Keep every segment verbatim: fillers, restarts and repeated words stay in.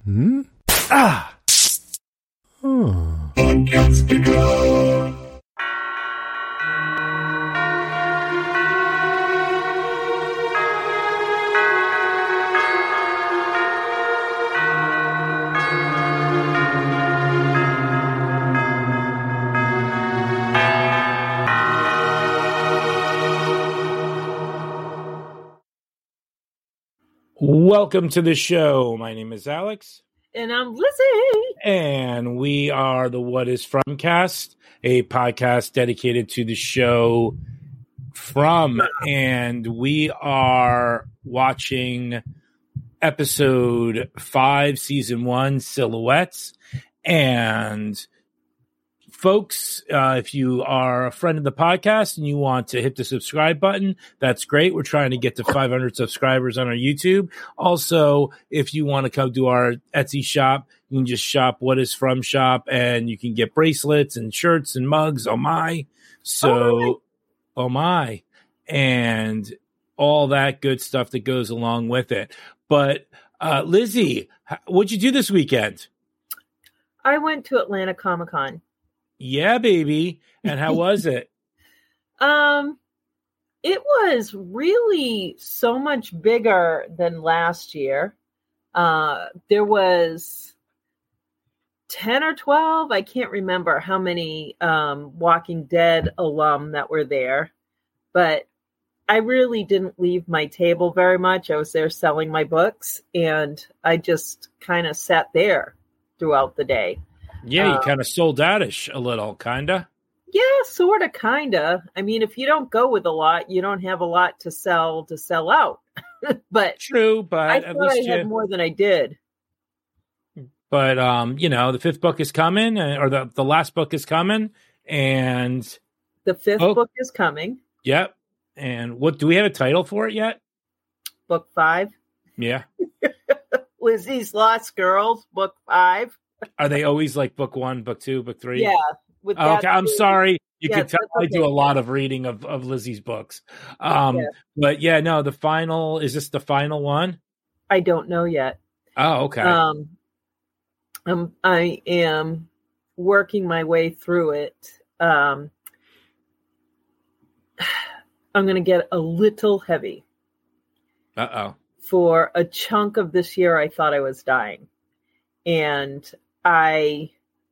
Hmm? Ah! Hmm. Welcome to the show. My name is Alex. And I'm Lizzie. And we are the What Is From Cast, a podcast dedicated to the show From. And we are watching episode five, season one, Silhouettes. And folks, uh, if you are a friend of the podcast and you want to hit the subscribe button, that's great. We're trying to get to five hundred subscribers on our YouTube. Also, if you want to come to our Etsy shop, you can just shop What Is From Shop, and you can get bracelets and shirts and mugs. Oh my. So, oh my. And all that good stuff that goes along with it. But uh, Lizzie, what'd you do this weekend? I went to Atlanta Comic Con. Yeah, baby. And how was it? um, it was really so much bigger than last year. Uh, there was ten or twelve. I can't remember how many um, Walking Dead alum that were there, but I really didn't leave my table very much. I was there selling my books, and I just kind of sat there throughout the day. Yeah, you um, kind of sold out-ish a little, kind of. Yeah, sort of, kind of. I mean, if you don't go with a lot, you don't have a lot to sell to sell out. But true, but I at thought least I had you... more than I did. But, um, you know, the fifth book is coming, or the, the last book is coming, and... The fifth oh, book is coming. Yep. And what, do we have a title for it yet? Book five. Yeah. Lizzie's Lost Girls, book five. Are they always like book one, book two, book three? Yeah. With oh, okay, I'm sorry. You yeah, can tell okay. I do a lot of reading of, of Lizzie's books. Um, yeah. But yeah, no, the final, is this the final one? I don't know yet. Oh, okay. Um, um, I am working my way through it. Um, I'm going to get a little heavy. Uh-oh. For a chunk of this year, I thought I was dying. And I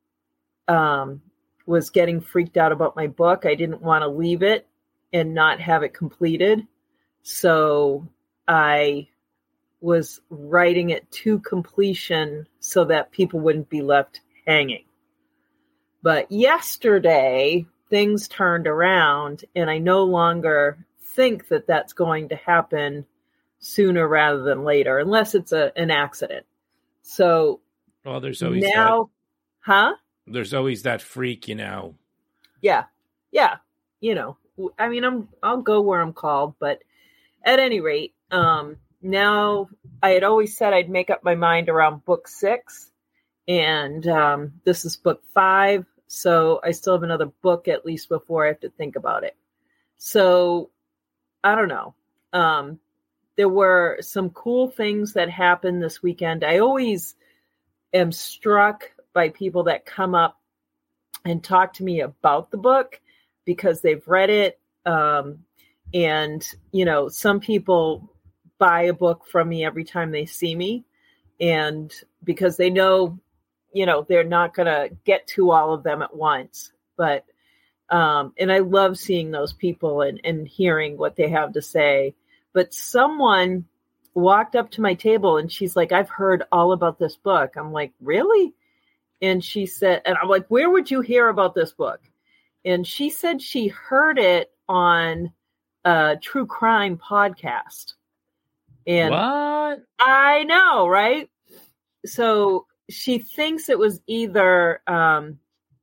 um, was getting freaked out about my book. I didn't want to leave it and not have it completed. So I was writing it to completion so that people wouldn't be left hanging. But yesterday, things turned around, and I no longer think that that's going to happen sooner rather than later, unless it's a, an accident. So well, there's always now, that, huh? There's always that freak, you know. Yeah, yeah. You know, I mean, I'm I'll go where I'm called, but at any rate, um, now I had always said I'd make up my mind around book six, and um, this is book five. So I still have another book at least before I have to think about it. So I don't know. Um, there were some cool things that happened this weekend. I always am struck by people that come up and talk to me about the book because they've read it. Um, and, you know, some people buy a book from me every time they see me. And because they know, you know, they're not going to get to all of them at once. But, um, and I love seeing those people and, and hearing what they have to say. But someone walked up to my table and she's like, I've heard all about this book. I'm like, really? And she said, and I'm like, where would you hear about this book? And she said she heard it on a true crime podcast. And what? I know, right? So she thinks it was either, um,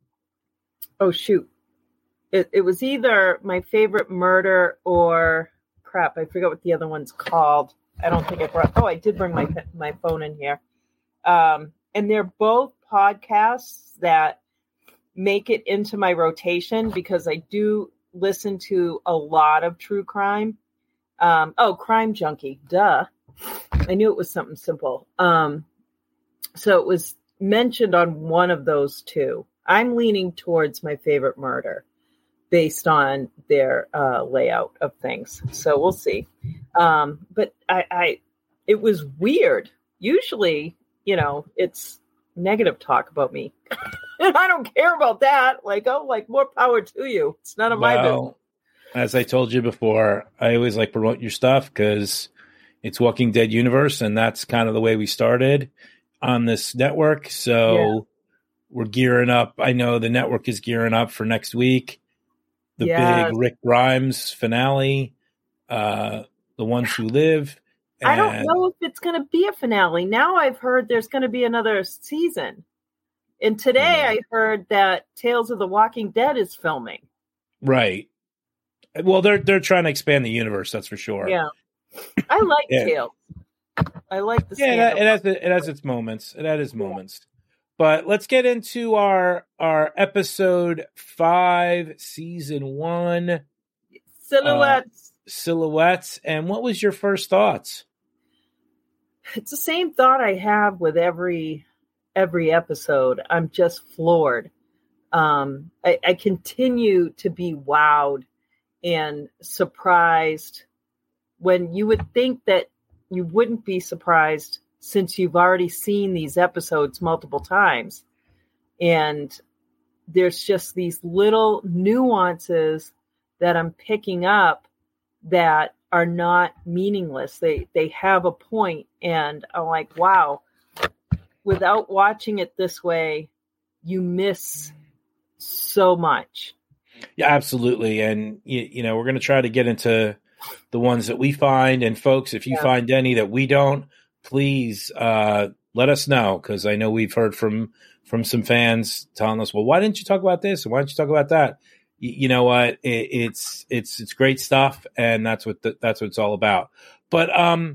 oh, shoot. It, it was either My Favorite Murder or, crap, I forget what the other one's called. I don't think I brought, oh, I did bring my my phone in here. Um, and they're both podcasts that make it into my rotation because I do listen to a lot of true crime. Um, oh, Crime Junkie, duh. I knew it was something simple. Um, so it was mentioned on one of those two. I'm leaning towards My Favorite Murder based on their uh, layout of things. So we'll see. Um, but I, I, it was weird. Usually, you know, it's negative talk about me. And I don't care about that. Like, oh, like more power to you. It's none of well, my business. As I told you before, I always like promote your stuff because it's Walking Dead universe, and that's kind of the way we started on this network. So yeah. We're gearing up. I know the network is gearing up for next week. The yes. big Rick Grimes finale, uh, The Ones Who Live. And I don't know if it's going to be a finale. Now I've heard there's going to be another season. And today I, I heard that Tales of the Walking Dead is filming. Right. Well, they're they're trying to expand the universe. That's for sure. Yeah, I like yeah. Tales. I like the yeah. It, it has it has its moments. It has its moments. But let's get into our our episode five, season one, silhouettes. Uh, silhouettes. And what was your first thoughts? It's the same thought I have with every every episode. I'm just floored. Um, I, I continue to be wowed and surprised when you would think that you wouldn't be surprised since you've already seen these episodes multiple times. And there's just these little nuances that I'm picking up that are not meaningless. They they have a point, and I'm like, wow, without watching it this way, you miss so much. Yeah, absolutely. And, you, you know, we're going to try to get into the ones that we find. And folks, if you yeah. find any that we don't, please uh, let us know, because I know we've heard from from some fans telling us, well, why didn't you talk about this? Why didn't you talk about that? You, you know what? It, it's it's it's great stuff, and that's what the, that's what it's all about. But um,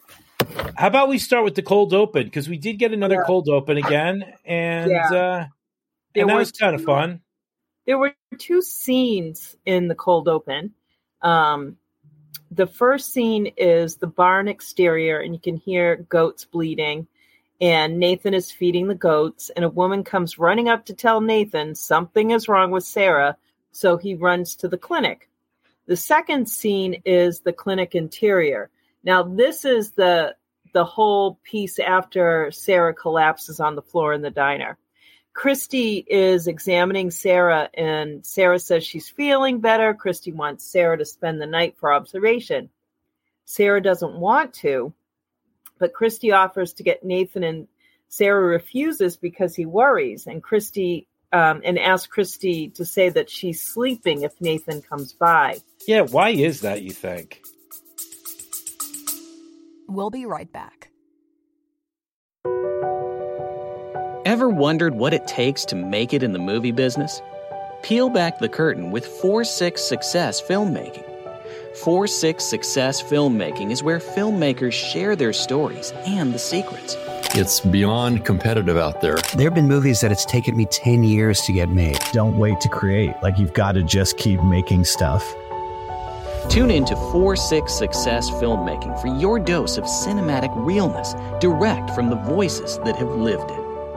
how about we start with the cold open, because we did get another yeah. cold open again, and yeah. uh, and that was kind of fun. There were two scenes in the cold open. Um, the first scene is the barn exterior, and you can hear goats bleeding, and Nathan is feeding the goats, and a woman comes running up to tell Nathan something is wrong with Sarah, so he runs to the clinic. The second scene is the clinic interior. Now, this is the the whole piece after Sarah collapses on the floor in the diner. Christy is examining Sarah, and Sarah says she's feeling better. Christy wants Sarah to spend the night for observation. Sarah doesn't want to, but Christy offers to get Nathan, and Sarah refuses because he worries, and Christy um, and asks Christy to say that she's sleeping if Nathan comes by. Yeah, why is that, you think? We'll be right back. Ever wondered what it takes to make it in the movie business? Peel back the curtain with four six Success Filmmaking. four six Success Filmmaking is where filmmakers share their stories and the secrets. It's beyond competitive out there. There have been movies that it's taken me ten years to get made. Don't wait to create. Like, you've got to just keep making stuff. Tune in to four six Success Filmmaking for your dose of cinematic realness, direct from the voices that have lived it.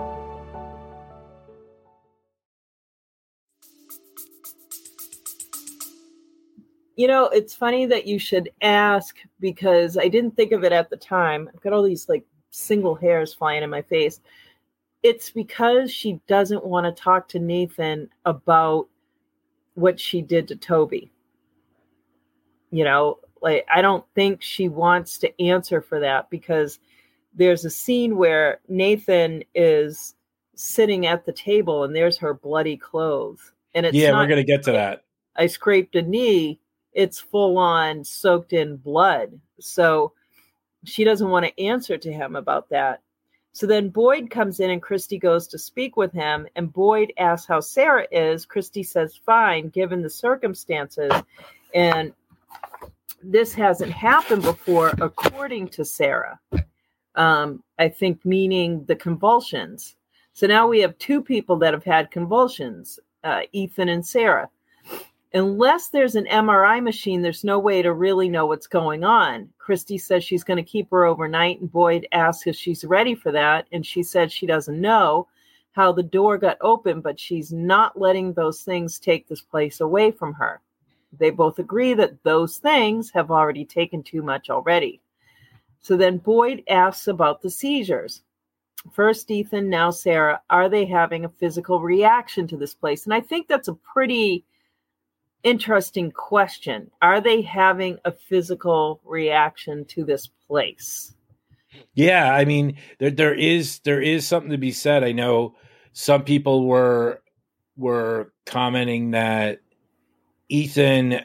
You know, it's funny that you should ask, because I didn't think of it at the time. I've got all these like single hairs flying in my face. It's because she doesn't want to talk to Nathan about what she did to Toby. You know, like, I don't think she wants to answer for that, because there's a scene where Nathan is sitting at the table and there's her bloody clothes. And it's yeah, not, we're going to get to that. I scraped a knee. It's full on soaked in blood. So she doesn't want to answer to him about that. So then Boyd comes in and Christy goes to speak with him, and Boyd asks how Sarah is. Christy says, fine, given the circumstances. And this hasn't happened before, according to Sarah. Um, I think meaning the convulsions. So now we have two people that have had convulsions, uh, Ethan and Sarah. Unless there's an M R I machine, there's no way to really know what's going on. Christy says she's going to keep her overnight, and Boyd asks if she's ready for that, and she said she doesn't know how the door got open, but she's not letting those things take this place away from her. They both agree that those things have already taken too much already. So then Boyd asks about the seizures. First Ethan, now Sarah, are they having a physical reaction to this place? And I think that's a pretty interesting question. Are they having a physical reaction to this place? Yeah, I mean, there there is there is something to be said. I know some people were were commenting that Ethan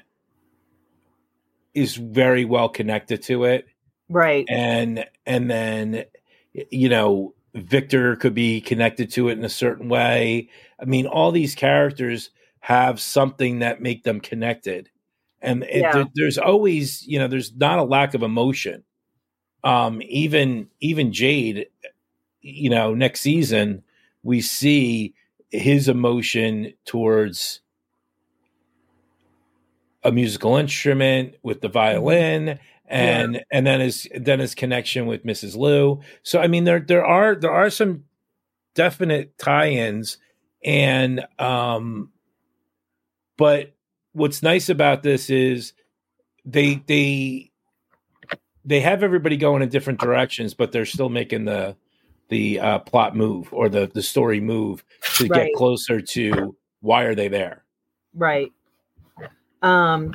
is very well connected to it. Right. And and then, you know, Victor could be connected to it in a certain way. I mean, all these characters have something that make them connected. And it, Yeah. there, there's always, you know, there's not a lack of emotion. Um, even even Jade, you know, next season we see his emotion towards a musical instrument with the violin, and Yeah. and then his then his connection with Missus Liu. So I mean, there there are there are some definite tie-ins, and um, but what's nice about this is they they they have everybody going in different directions, but they're still making the the uh, plot move or the the story move to Right. get closer to why are they there. Right. Um,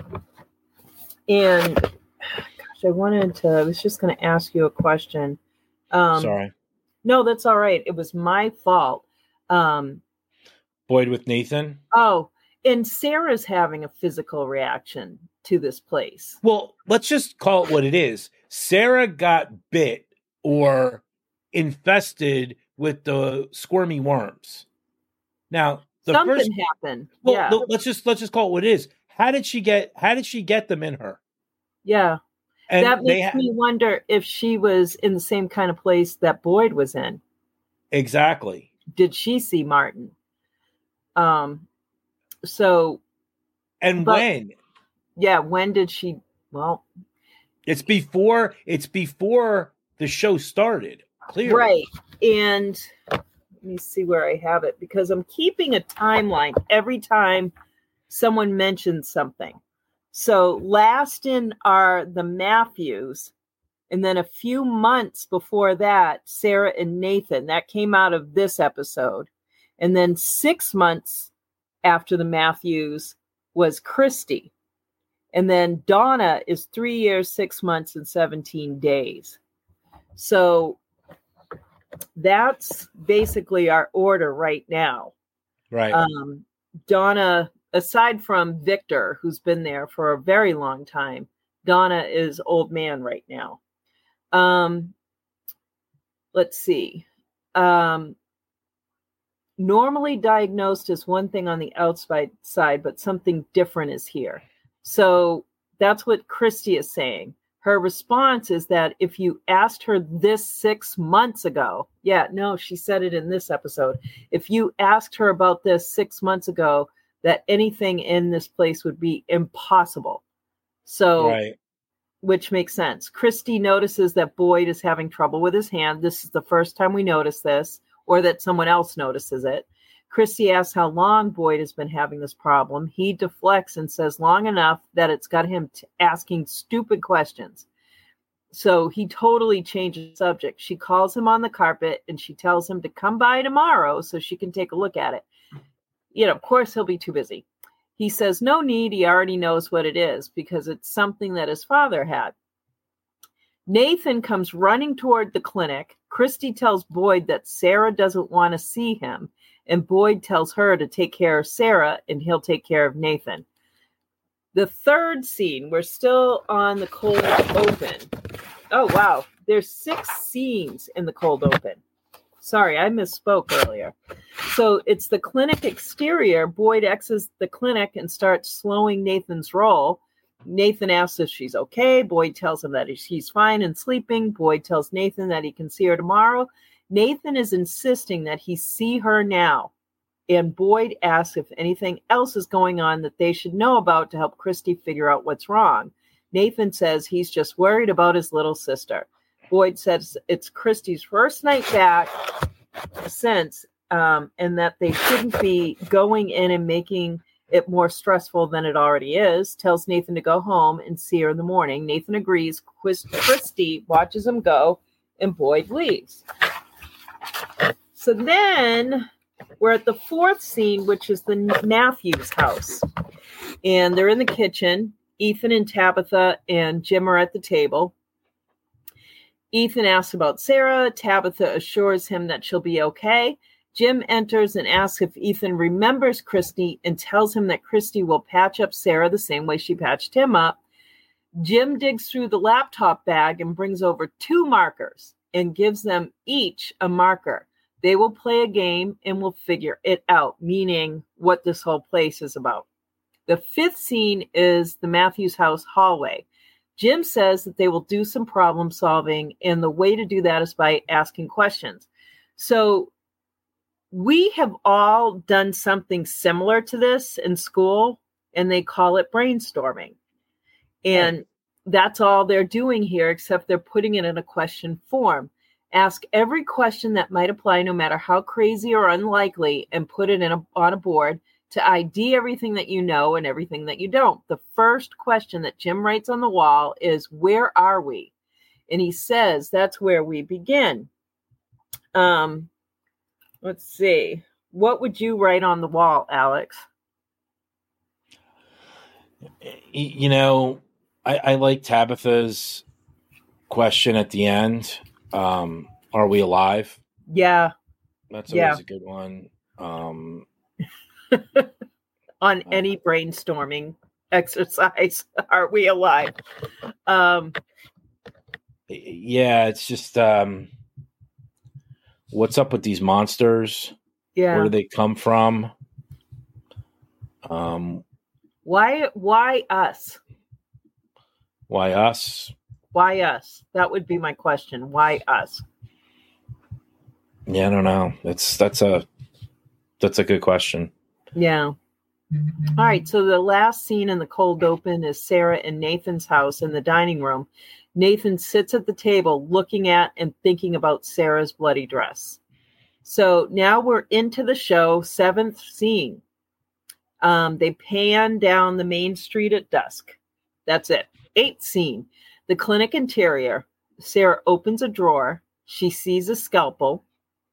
and gosh, I wanted to, I was just going to ask you a question. Um, Sorry, No, that's all right. It was my fault. Um, Boyd with Nathan. oh, and Sarah's having a physical reaction to this place. Well, let's just call it what it is. Sarah got bit or infested with the squirmy worms. Now, the Something first happened. well, yeah. the- let's just let's just call it what it is. How did she get how did she get them in her? Yeah. And That they makes ha- me wonder if she was in the same kind of place that Boyd was in. exactly. Did she see Martin? Um, so And But- when? yeah, when did she? Well, It's before it's before the show started. Clearly. right. And let me see where I have it, because I'm keeping a timeline every time someone mentions something. So last in are the Matthews, and then a few months before that, Sarah and Nathan. That came out of this episode. And then six months after the Matthews was Christy. And then Donna is three years, six months, and seventeen days. So that's basically our order right now. Right. Um, Donna, aside from Victor, who's been there for a very long time, Donna is old man right now. Um, let's see. Um, normally diagnosed as one thing on the outside side, but something different is here. So that's what Christy is saying. Her response is that if you asked her this six months ago, yeah, no, she said it in this episode. If you asked her about this six months ago, that anything in this place would be impossible. So, right. which makes sense. Christy notices that Boyd is having trouble with his hand. This is the first time we notice this, or that someone else notices it. Christy asks how long Boyd has been having this problem. He deflects and says long enough that it's got him t- asking stupid questions. So he totally changes the subject. She calls him on the carpet and she tells him to come by tomorrow so she can take a look at it. You know, of course, he'll be too busy. He says no need. He already knows what it is because it's something that his father had. Nathan comes running toward the clinic. Christy tells Boyd that Sarah doesn't want to see him, and Boyd tells her to take care of Sarah and he'll take care of Nathan. The third scene, we're still on the cold open. Oh, wow. There's six scenes in the cold open. Sorry, I misspoke earlier. So it's the clinic exterior. Boyd exits the clinic and starts slowing Nathan's roll. Nathan asks if she's okay. Boyd tells him that he's fine and sleeping. Boyd tells Nathan that he can see her tomorrow. Nathan is insisting that he see her now. and Boyd asks if anything else is going on that they should know about to help Christy figure out what's wrong. Nathan says he's just worried about his little sister. Boyd says it's Christy's first night back since, um, and that they shouldn't be going in and making it more stressful than it already is. Tells Nathan to go home and see her in the morning. Nathan agrees. Quis- Christy watches him go, and Boyd leaves. So then we're at the fourth scene, which is the Matthews house. And they're in the kitchen. Ethan and Tabitha and Jim are at the table. Ethan asks about Sarah. Tabitha assures him that she'll be okay. Jim enters and asks if Ethan remembers Christy and tells him that Christy will patch up Sarah the same way she patched him up. Jim digs through the laptop bag and brings over two markers and gives them each a marker. They will play a game and will figure it out, meaning what this whole place is about. The fifth scene is the Matthews house hallway. Jim says that they will do some problem solving, and the way to do that is by asking questions. So we have all done something similar to this in school, and they call it brainstorming. And that's all they're doing here, except they're putting it in a question form. Ask every question that might apply, no matter how crazy or unlikely, and put it in a, on a board to I D everything that you know and everything that you don't. The first question that Jim writes on the wall is, where are we? And he says, that's where we begin. Um, let's see. What would you write on the wall, Alex? You know, I, I like Tabitha's question at the end. Um, are we alive? Yeah. That's always yeah. a good one. Um, on any brainstorming exercise, are we alive? Um, yeah, it's just, um, what's up with these monsters? Yeah. Where do they come from? Um, why, why us? Why us? Why us? That would be my question. Why us? Yeah, I don't know. That's, that's a, that's a good question. Yeah. All right. So the last scene in the cold open is Sarah and Nathan's house in the dining room. Nathan sits at the table looking at and thinking about Sarah's bloody dress. So now we're into the show, seventh scene. Um, they pan down the main street at dusk. That's it. Eighth scene, the clinic interior. Sarah opens a drawer. She sees a scalpel.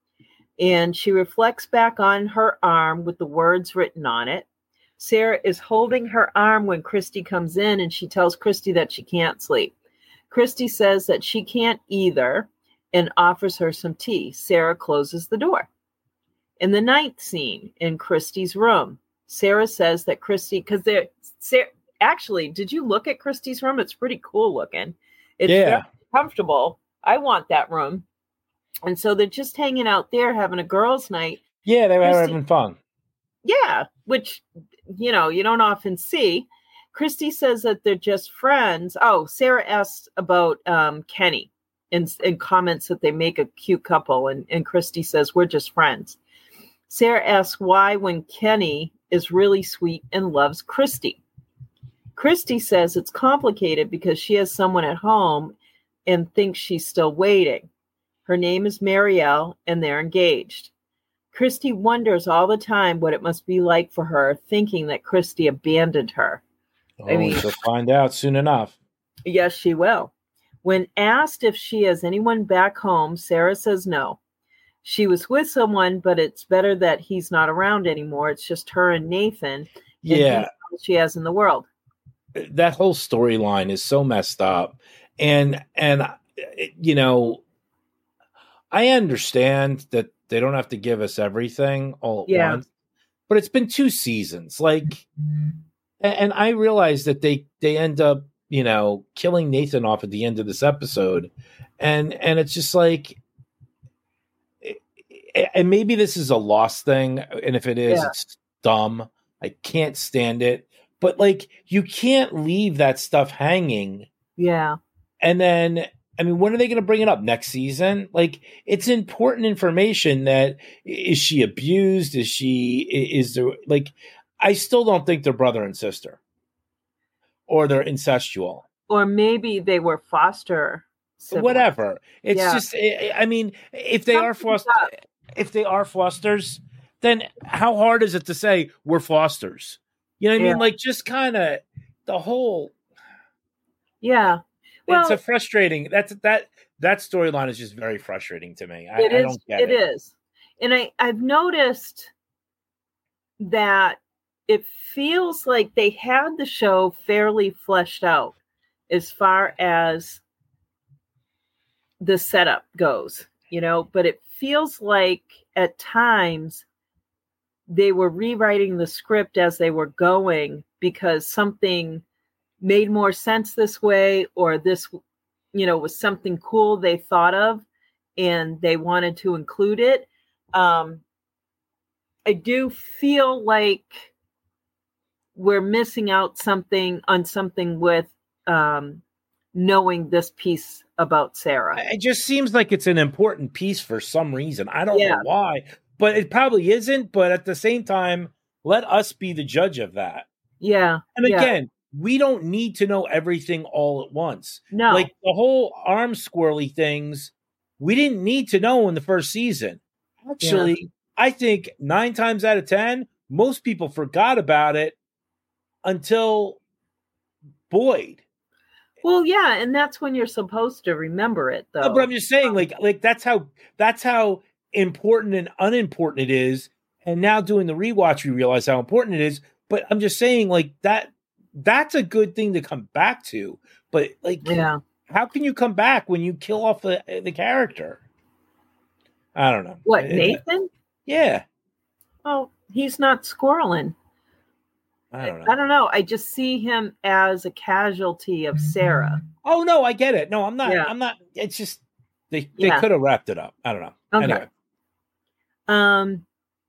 And she reflects back on her arm with the words written on it. Sarah is holding her arm when Christy comes in, and she tells Christy that she can't sleep. Christy says that she can't either and offers her some tea. Sarah closes the door. In the ninth scene, in Christy's room, Sarah says that Christy, because they're, Sarah, actually, did you look at Christy's room? It's pretty cool looking. It's yeah. very comfortable. I want that room. And so they're just hanging out there having a girls' night. Yeah, they were Christy, having fun. Yeah, which, you know, you don't often see. Christy says that they're just friends. Oh, Sarah asks about um, Kenny and, and comments that they make a cute couple. And, and Christy says, we're just friends. Sarah asks why when Kenny is really sweet and loves Christy. Christy says it's complicated because she has someone at home and thinks she's still waiting. Her name is Marielle, and they're engaged. Christy wonders all the time what it must be like for her, thinking that Christy abandoned her. Oh, I mean, she'll find out soon enough. Yes, she will. When asked if she has anyone back home, Sarah says no. She was with someone, but it's better that he's not around anymore. It's just her and Nathan. Yeah. And she has in the world. That whole storyline is so messed up. And, and, you know, I understand that they don't have to give us everything all at Yeah. once, but it's been two seasons. Like, and, and I realize that they, they end up, you know, killing Nathan off at the end of this episode. And, and it's just like, and maybe this is a lost thing. And if it is, Yeah. it's dumb. I can't stand it. But like, you can't leave that stuff hanging. Yeah. And then, I mean, when are they going to bring it up? Next season? Like, it's important information that is she abused? Is she, is there, like, I still don't think they're brother and sister or they're incestual. Or maybe they were foster siblings. Whatever. It's Yeah. just, I mean, if they are Something's foster, up. if they are fosters, then how hard is it to say we're fosters? You know what I Yeah. mean? Like, just kind of the whole, Yeah. Well, it's a frustrating, that's, that, that storyline is just very frustrating to me. I, it I is. don't get It it. is. And I, I've noticed that it feels like they had the show fairly fleshed out as far as the setup goes, you know, but it feels like at times they were rewriting the script as they were going because something made more sense this way, or this, you know, was something cool they thought of and they wanted to include it. Um, I do feel like we're missing out something on something with um, knowing this piece about Sarah. It just seems like it's an important piece for some reason. I don't Yeah. know why, but it probably isn't. But at the same time, let us be the judge of that. Yeah. And yeah. again, we don't need to know everything all at once. No. Like the whole arm squirrely things, we didn't need to know in the first season. Actually, I think nine times out of ten, most people forgot about it until Boyd. Well, yeah, and that's when you're supposed to remember it, though. No, but I'm just saying, like, like that's how that's how important and unimportant it is. And now doing the rewatch, we realize how important it is. But I'm just saying, like that that's a good thing to come back to. But like, Yeah. how can you come back when you kill off the the character? I don't know. What, It- Nathan? Yeah, Oh, he's not squirreling. I don't know. I don't know. I just see him as a casualty of Sarah. Oh no, I get it. No, I'm not. Yeah. I'm not. It's just they they Yeah. could have wrapped it up. I don't know. Okay. Anyway, Um,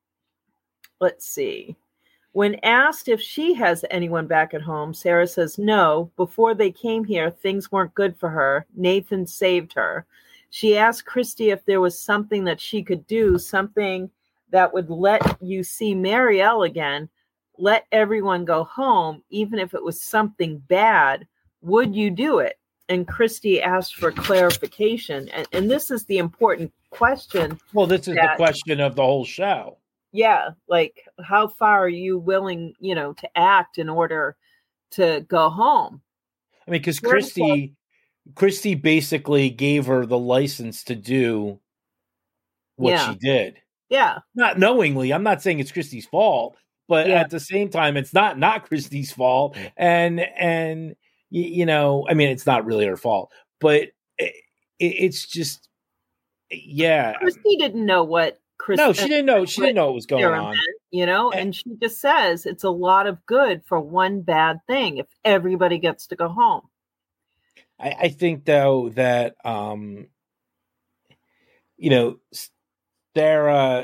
let's see. When asked if she has anyone back at home, Sarah says no. Before they came here, things weren't good for her. Nathan saved her. She asked Christy if there was something that she could do, something that would let you see Marielle again, let everyone go home, even if it was something bad. Would you do it? And Christy asked for clarification. And, and this is the important question. well, this is That- the question of the whole show. Yeah, like how far are you willing, you know, to act in order to go home? I mean, because Very Christy, Christy basically gave her the license to do what Yeah. she did, Yeah, not knowingly. I'm not saying it's Christy's fault, but Yeah. at the same time, it's not not Christy's fault. And and you, you know, I mean, it's not really her fault, but it, it's just, yeah. Christy didn't know what Chris. No, she didn't know. She what didn't know what was going Sarah on. meant, you know, And- and she just says it's a lot of good for one bad thing if everybody gets to go home. I, I think though that um, you know, Sarah,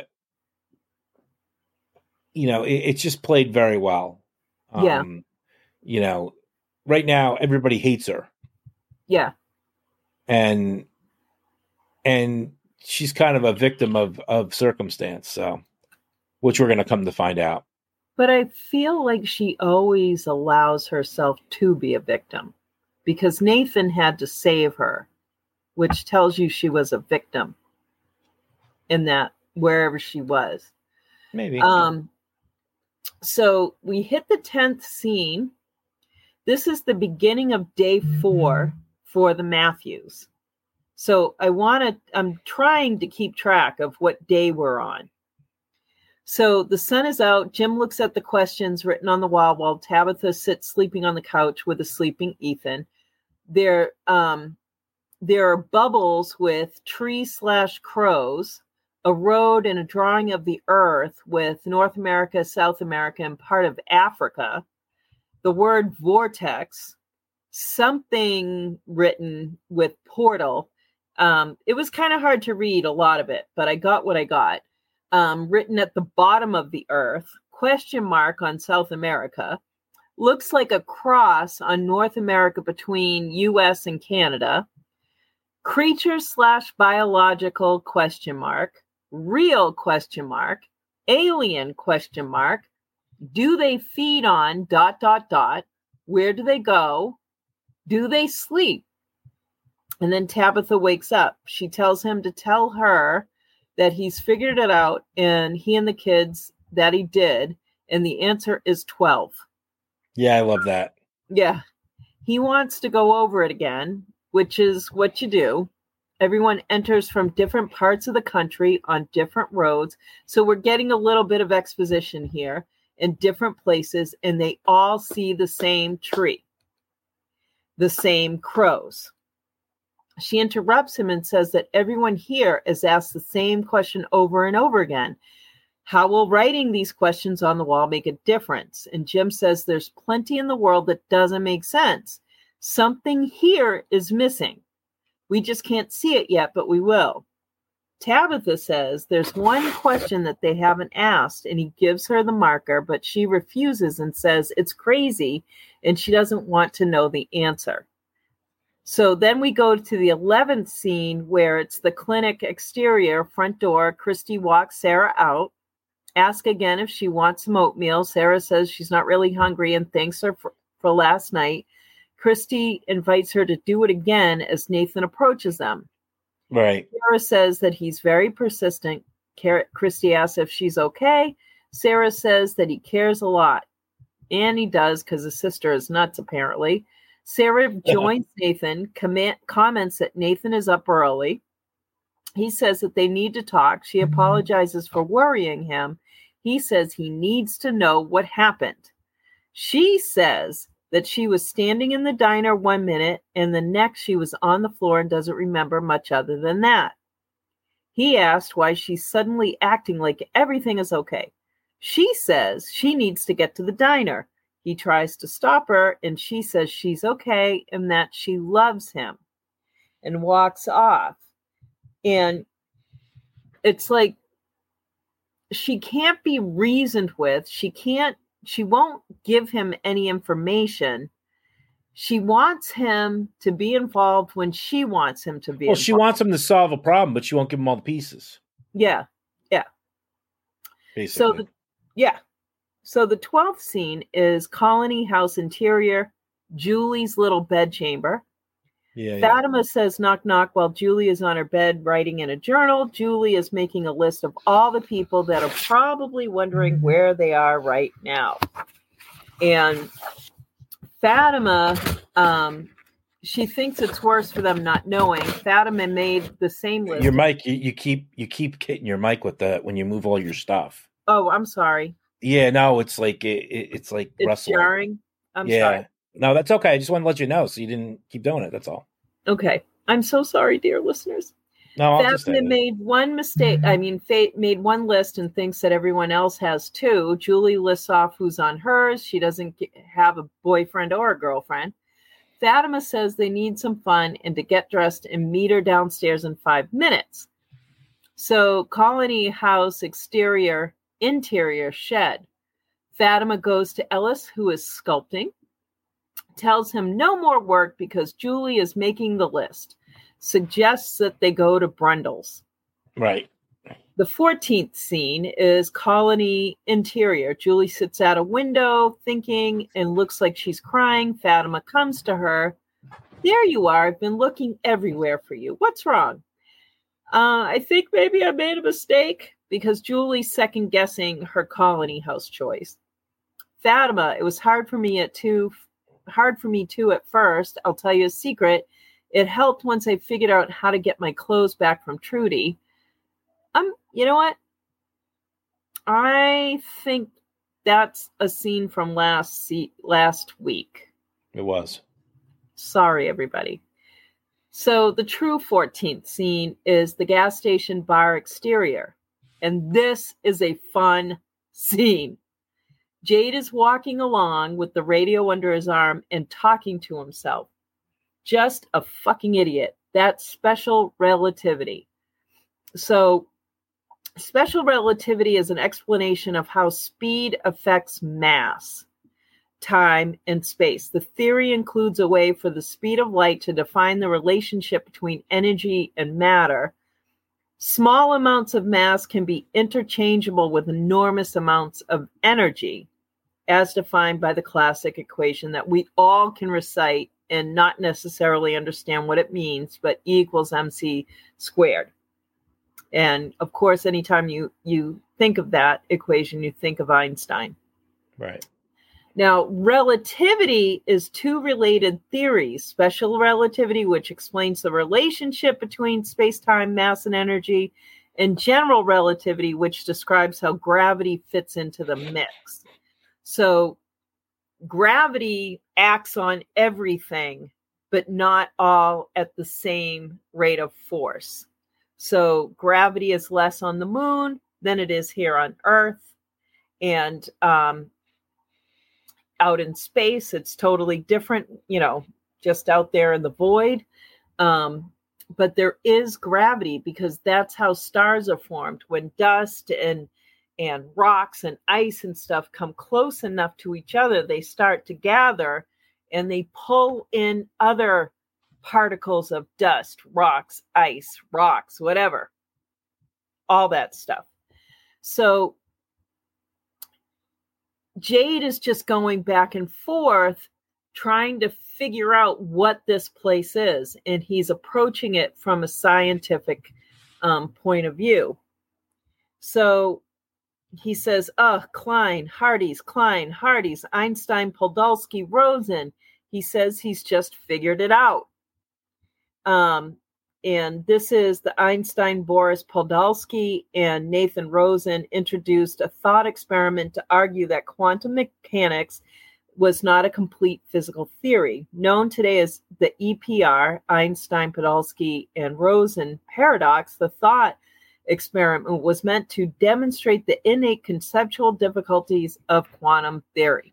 you know, it, it's just played very well. Um, Yeah. You know, right now everybody hates her, Yeah, and and she's kind of a victim of of circumstance. So, which we're going to come to find out. but I feel like she always allows herself to be a victim because Nathan had to save her, which tells you she was a victim in that wherever she was. Maybe. Um, so we hit the tenth scene. This is the beginning of day four for the Matthews. So I want to, I'm trying to keep track of what day we're on. So the sun is out. Jim looks at the questions written on the wall while Tabitha sits sleeping on the couch with a sleeping Ethan. There, um, there are bubbles with trees slash crows, a road, and a drawing of the earth with North America, South America, and part of Africa. The word vortex, something written with portal. Um, it was kind of hard to read a lot of it, but I got what I got. Um, written at the bottom of the earth, question mark on South America. Looks like a cross on North America between U S and Canada. Creature slash biological question mark. Real question mark. Alien question mark. Do they feed on dot dot dot? Where do they go? Do they sleep? And then Tabitha wakes up. She tells him to tell her that he's figured it out, and he and the kids that he did, and the answer is twelve. Yeah, I love that. Yeah. He wants to go over it again, which is what you do. Everyone enters from different parts of the country on different roads. So we're getting a little bit of exposition here in different places, and they all see the same tree, the same crows. She interrupts him and says that everyone here is asked the same question over and over again. How will writing these questions on the wall make a difference? And Jim says there's plenty in the world that doesn't make sense. Something here is missing. We just can't see it yet, but we will. Tabitha says there's one question that they haven't asked, and he gives her the marker, but she refuses and says it's crazy, and she doesn't want to know the answer. So then we go to the eleventh scene where it's the clinic exterior, front door. Christy walks Sarah out, asks again if she wants some oatmeal. Sarah says she's not really hungry and thanks her for, for last night. Christy invites her to do it again as Nathan approaches them. Right. Sarah says that he's very persistent. Christy asks if she's okay. Sarah says that he cares a lot. And he does, because his sister is nuts, apparently. Sarah joins Nathan, com- comments that Nathan is up early. He says that they need to talk. She apologizes for worrying him. He says he needs to know what happened. She says that she was standing in the diner one minute, and the next she was on the floor and doesn't remember much other than that. He asked why she's suddenly acting like everything is okay. She says she needs to get to the diner. He tries to stop her, and she says she's okay and that she loves him, and walks off. And it's like she can't be reasoned with. She can't, she won't give him any information. She wants him to be involved when she wants him to be well, involved. She wants him to solve a problem, but she won't give him all the pieces. Yeah. Yeah. Basically. So, the, yeah. So the twelfth scene is Colony House interior, Julie's little bedchamber. Yeah, Fatima yeah. says knock, knock while Julie is on her bed writing in a journal. Julie is making a list of all the people that are probably wondering where they are right now. And Fatima, um, she thinks it's worse for them not knowing. Fatima made the same list. Your mic, you, you keep you keep hitting your mic with that when you move all your stuff. Oh, I'm sorry. Yeah, no, it's like it, it, it's like It's rustling. jarring. I'm yeah. sorry. No, that's okay. I just want to let you know so you didn't keep doing it. That's all. Okay. I'm so sorry, dear listeners. No, I'll just Fatima made one mistake. I mean, Fate made one list and thinks that everyone else has two. Julie lists off who's on hers. She doesn't get, have a boyfriend or a girlfriend. Fatima says they need some fun and to get dressed and meet her downstairs in five minutes. So Colony House exterior, interior shed. Fatima goes to Ellis, who is sculpting, tells him no more work because Julie is making the list, suggests that they go to Brundle's. Right. The fourteenth scene is Colony interior. Julie sits at a window thinking and looks like she's crying. Fatima comes to her. There you are. I've been looking everywhere for you. What's wrong? Uh, I think maybe I made a mistake because Julie's second guessing her Colony House choice. Fatima, it was hard for me at two, hard for me too at first. I'll tell you a secret. It helped once I figured out how to get my clothes back from Trudy. Um, you know what? I think that's a scene from last se- last week. It was. Sorry, everybody. So the true fourteenth scene is the gas station bar exterior. And this is a fun scene. Jade is walking along with the radio under his arm and talking to himself. Just a fucking idiot. That's special relativity. So special relativity is an explanation of how speed affects mass. time, and space. The theory includes a way for the speed of light to define the relationship between energy and matter. Small amounts of mass can be interchangeable with enormous amounts of energy, as defined by the classic equation that we all can recite and not necessarily understand what it means, but E equals mc squared. And of course, anytime you, you think of that equation, you think of Einstein. Right. Now, relativity is two related theories: special relativity, which explains the relationship between space-time, mass, and energy, and general relativity, which describes how gravity fits into the mix. So gravity acts on everything, but not all at the same rate of force. So gravity is less on the moon than it is here on Earth. And um, out in space, it's totally different, you know, just out there in the void. Um, but there is gravity because that's how stars are formed. When dust and and rocks and ice and stuff come close enough to each other, they start to gather and they pull in other particles of dust, rocks, ice, rocks, whatever, all that stuff. So Jade is just going back and forth trying to figure out what this place is, and he's approaching it from a scientific um, point of view. So he says, oh, Klein, Hardy's, Klein, Hardy's, Einstein, Podolsky, Rosen. He says he's just figured it out. Um, and this is the Einstein, Boris Podolsky, and Nathan Rosen introduced a thought experiment to argue that quantum mechanics was not a complete physical theory. Known today as the E P R, Einstein, Podolsky, and Rosen paradox, the thought experiment was meant to demonstrate the innate conceptual difficulties of quantum theory.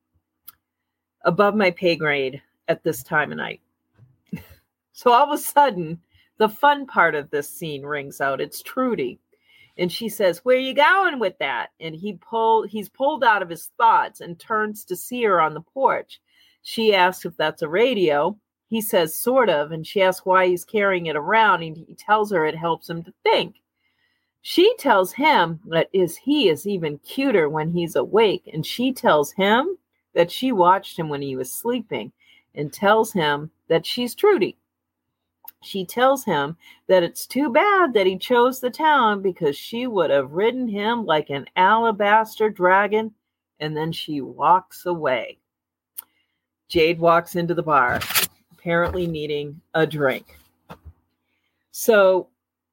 Above my pay grade at this time of night. So all of a sudden, the fun part of this scene rings out. It's Trudy. And she says, where are you going with that? And he pull, he's pulled out of his thoughts and turns to see her on the porch. She asks if that's a radio. He says, sort of. And she asks why he's carrying it around. And he tells her it helps him to think. She tells him that is he is even cuter when he's awake. And she tells him that she watched him when he was sleeping and tells him that she's Trudy. She tells him that it's too bad that he chose the town because she would have ridden him like an alabaster dragon, and then she walks away. Jade walks into the bar, apparently needing a drink. So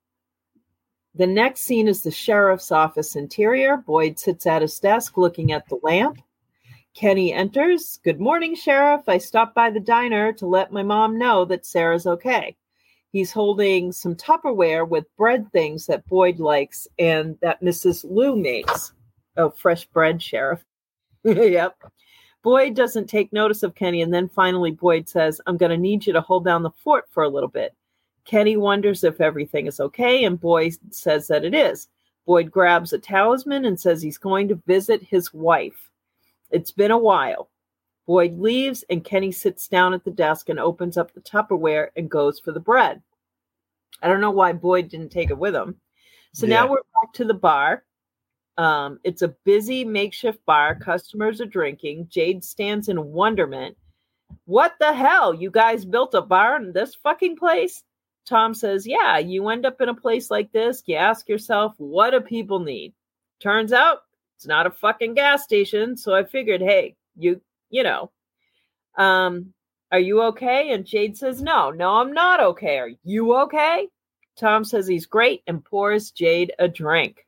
the next scene is the sheriff's office interior. Boyd sits at his desk looking at the lamp. Kenny enters. Good morning, Sheriff. I stopped by the diner to let my mom know that Sarah's okay. He's holding some Tupperware with bread things that Boyd likes and that Missus Lou makes. Oh, fresh bread, Sheriff. Yep. Boyd doesn't take notice of Kenny, and then finally Boyd says, I'm going to need you to hold down the fort for a little bit. Kenny wonders if everything is okay, and Boyd says that it is. Boyd grabs a talisman and says he's going to visit his wife. It's been a while. Boyd leaves, and Kenny sits down at the desk and opens up the Tupperware and goes for the bread. I don't know why Boyd didn't take it with him. So yeah. Now we're back to the bar. Um, it's a busy makeshift bar. Customers are drinking. Jade stands in wonderment. What the hell? You guys built a bar in this fucking place? Tom says, yeah, you end up in a place like this. You ask yourself, what do people need? Turns out it's not a fucking gas station. So I figured, hey, you... You know, um, are you okay? And Jade says, no, no, I'm not okay. Are you okay? Tom says he's great and pours Jade a drink.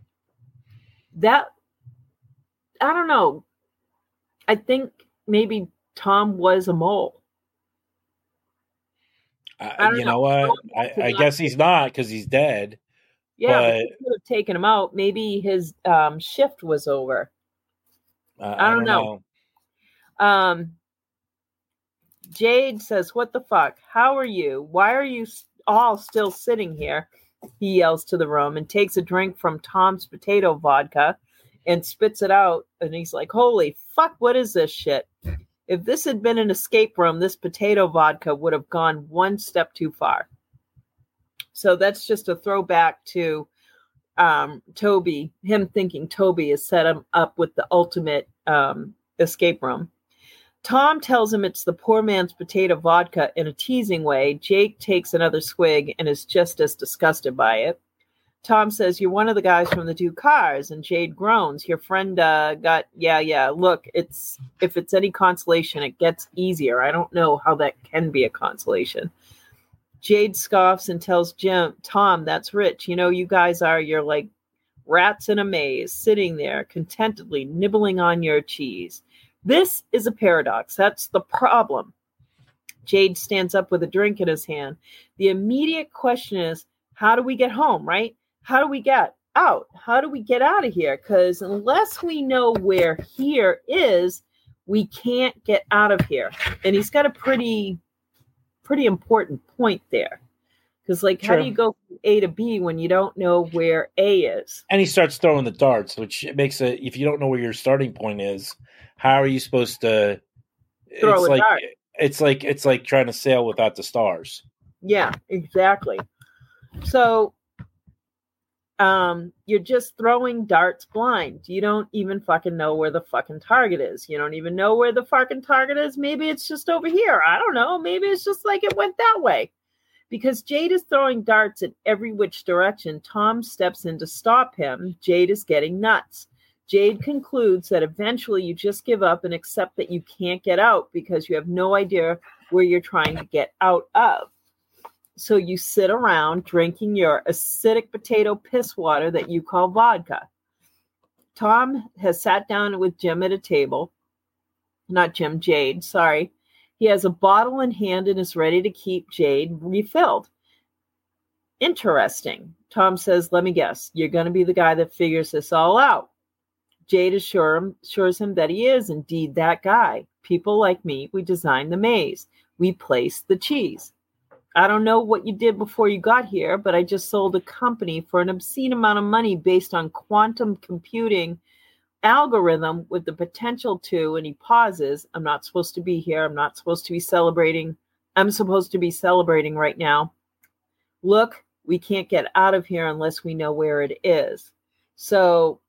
That, I don't know. I think maybe Tom was a mole. Uh, I you know, know what? I, I guess he's not because he's dead. Yeah, but but he could have taken him out. Maybe his um, shift was over. Uh, I, don't I don't know. know. Um, Jade says, what the fuck? How are you? Why are you all still sitting here? He yells to the room and takes a drink from Tom's potato vodka and spits it out. And he's like, holy fuck, what is this shit? If this had been an escape room, this potato vodka would have gone one step too far. So that's just a throwback to um, Toby, him thinking Toby has set him up with the ultimate um, escape room. Tom tells him it's the poor man's potato vodka in a teasing way. Jake takes another swig and is just as disgusted by it. Tom says, you're one of the guys from the two cars, and Jade groans. Your friend uh, got, yeah, yeah, look, it's if it's any consolation, it gets easier. I don't know how that can be a consolation. Jade scoffs and tells Jim, Tom, that's rich. You know, you guys are, you're like rats in a maze, sitting there contentedly nibbling on your cheese. This is a paradox. That's the problem. Jade stands up with a drink in his hand. The immediate question is, how do we get home, right? How do we get out? How do we get out of here? Because unless we know where here is, we can't get out of here. And he's got a pretty, pretty important point there. Because, like, True. How do you go from A to B when you don't know where A is? And he starts throwing the darts, which makes it, if you don't know where your starting point is, how are you supposed to Throw it's a like dart. it's like it's like trying to sail without the stars. Yeah, exactly. So um, you're just throwing darts blind. You don't even fucking know where the fucking target is. You don't even know where the fucking target is. Maybe it's just over here. I don't know. Maybe it's just like it went that way. Because Jade is throwing darts in every which direction, Tom steps in to stop him. Jade is getting nuts. Jade concludes that eventually you just give up and accept that you can't get out because you have no idea where you're trying to get out of. So you sit around drinking your acidic potato piss water that you call vodka. Tom has sat down with Jim at a table. Not Jim, Jade, sorry. He has a bottle in hand and is ready to keep Jade refilled. Interesting. Tom says, let me guess, you're going to be the guy that figures this all out. Jade assure, assures him that he is indeed that guy. People like me, we design the maze. We place the cheese. I don't know what you did before you got here, but I just sold a company for an obscene amount of money based on quantum computing algorithm with the potential to, and he pauses, I'm not supposed to be here. I'm not supposed to be celebrating. I'm supposed to be celebrating right now. Look, we can't get out of here unless we know where it is. So,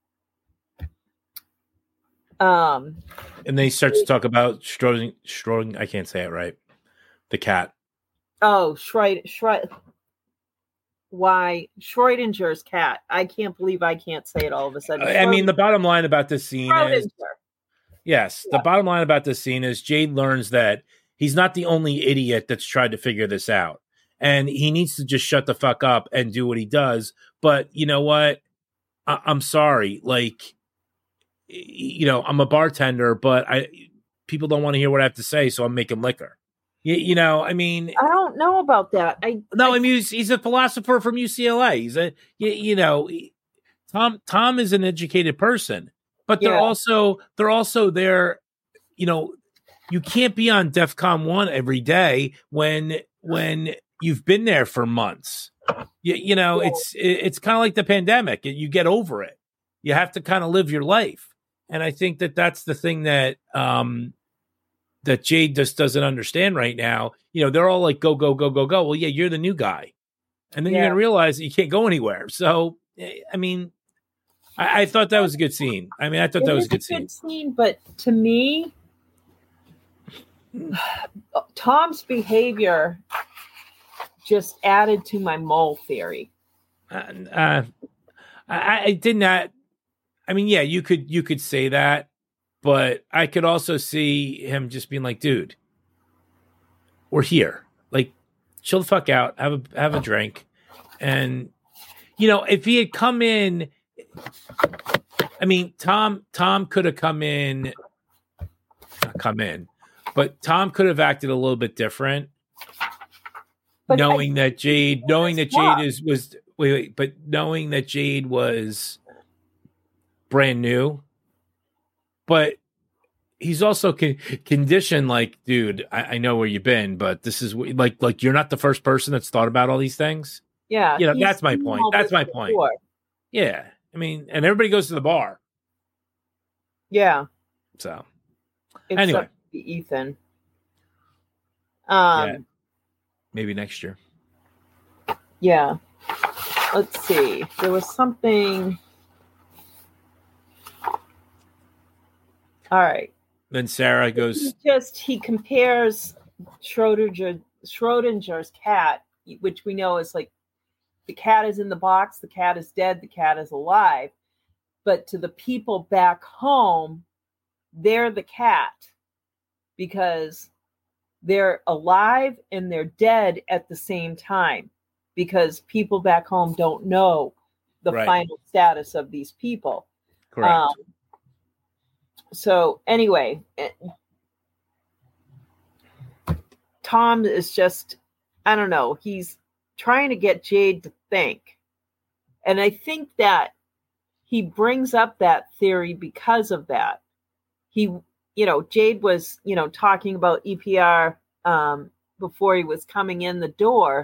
um, and then he starts to talk about Schroding, Schroding, I can't say it right. The cat. Oh, Schreit, Schreit, why Schrodinger's cat. I can't believe I can't say it all of a sudden. I mean, the bottom line about this scene is, yes, Yeah. the bottom line about this scene is Jade learns that he's not the only idiot that's tried to figure this out. And he needs to just shut the fuck up and do what he does. But you know what? I- I'm sorry. Like, you know, I'm a bartender, but I people don't want to hear what I have to say, so I'm making liquor. You, you know, I mean, I don't know about that. I no, I, I mean, he's, he's a philosopher from U C L A. He's a, you, you know, Tom, Tom is an educated person, but they're Yeah. also, they're also there, you know, you can't be on DEFCON one every day when, when you've been there for months. You, you know, Yeah. it's, it, it's kind of like the pandemic. You get over it. You have to kind of live your life. And I think that that's the thing that, um, that Jade just doesn't understand right now. You know, they're all like, go, go, go, go, go. Well, yeah, you're the new guy. And then Yeah. you're going to realize that you can't go anywhere. So, I mean, I, I thought that was a good scene. I mean, I thought it that was is a good scene. scene. But to me, Tom's behavior just added to my mole theory. Uh, uh, I, I did not. I mean, yeah, you could you could say that, but I could also see him just being like, dude, we're here. Like, chill the fuck out, have a have a drink. And you know, if he had come in, I mean, Tom Tom could have come in not come in, but Tom could have acted a little bit different. But knowing I, that Jade knowing that Yeah. Jade is was wait, wait, but knowing that Jade was brand new. But he's also con- conditioned, like, dude, I-, I know where you've been, but this is wh- like, like you're not the first person that's thought about all these things. yeah, You know, he's that's my seen point. all That's this my point. before. Yeah, I mean, and everybody goes to the bar. Yeah. So Except anyway, Ethan. Um, yeah, maybe next year. Yeah. Let's see. There was something. All right. Then Sarah goes. He just he compares Schrodinger, Schrodinger's cat, which we know is like the cat is in the box, the cat is dead, the cat is alive. But to the people back home, they're the cat because they're alive and they're dead at the same time, because people back home don't know the Right. final status of these people. Correct. Um, so anyway, Tom is just, I don't know, he's trying to get Jade to think. And I think that he brings up that theory because of that. He, you know, Jade was, you know, talking about E P R um, before he was coming in the door.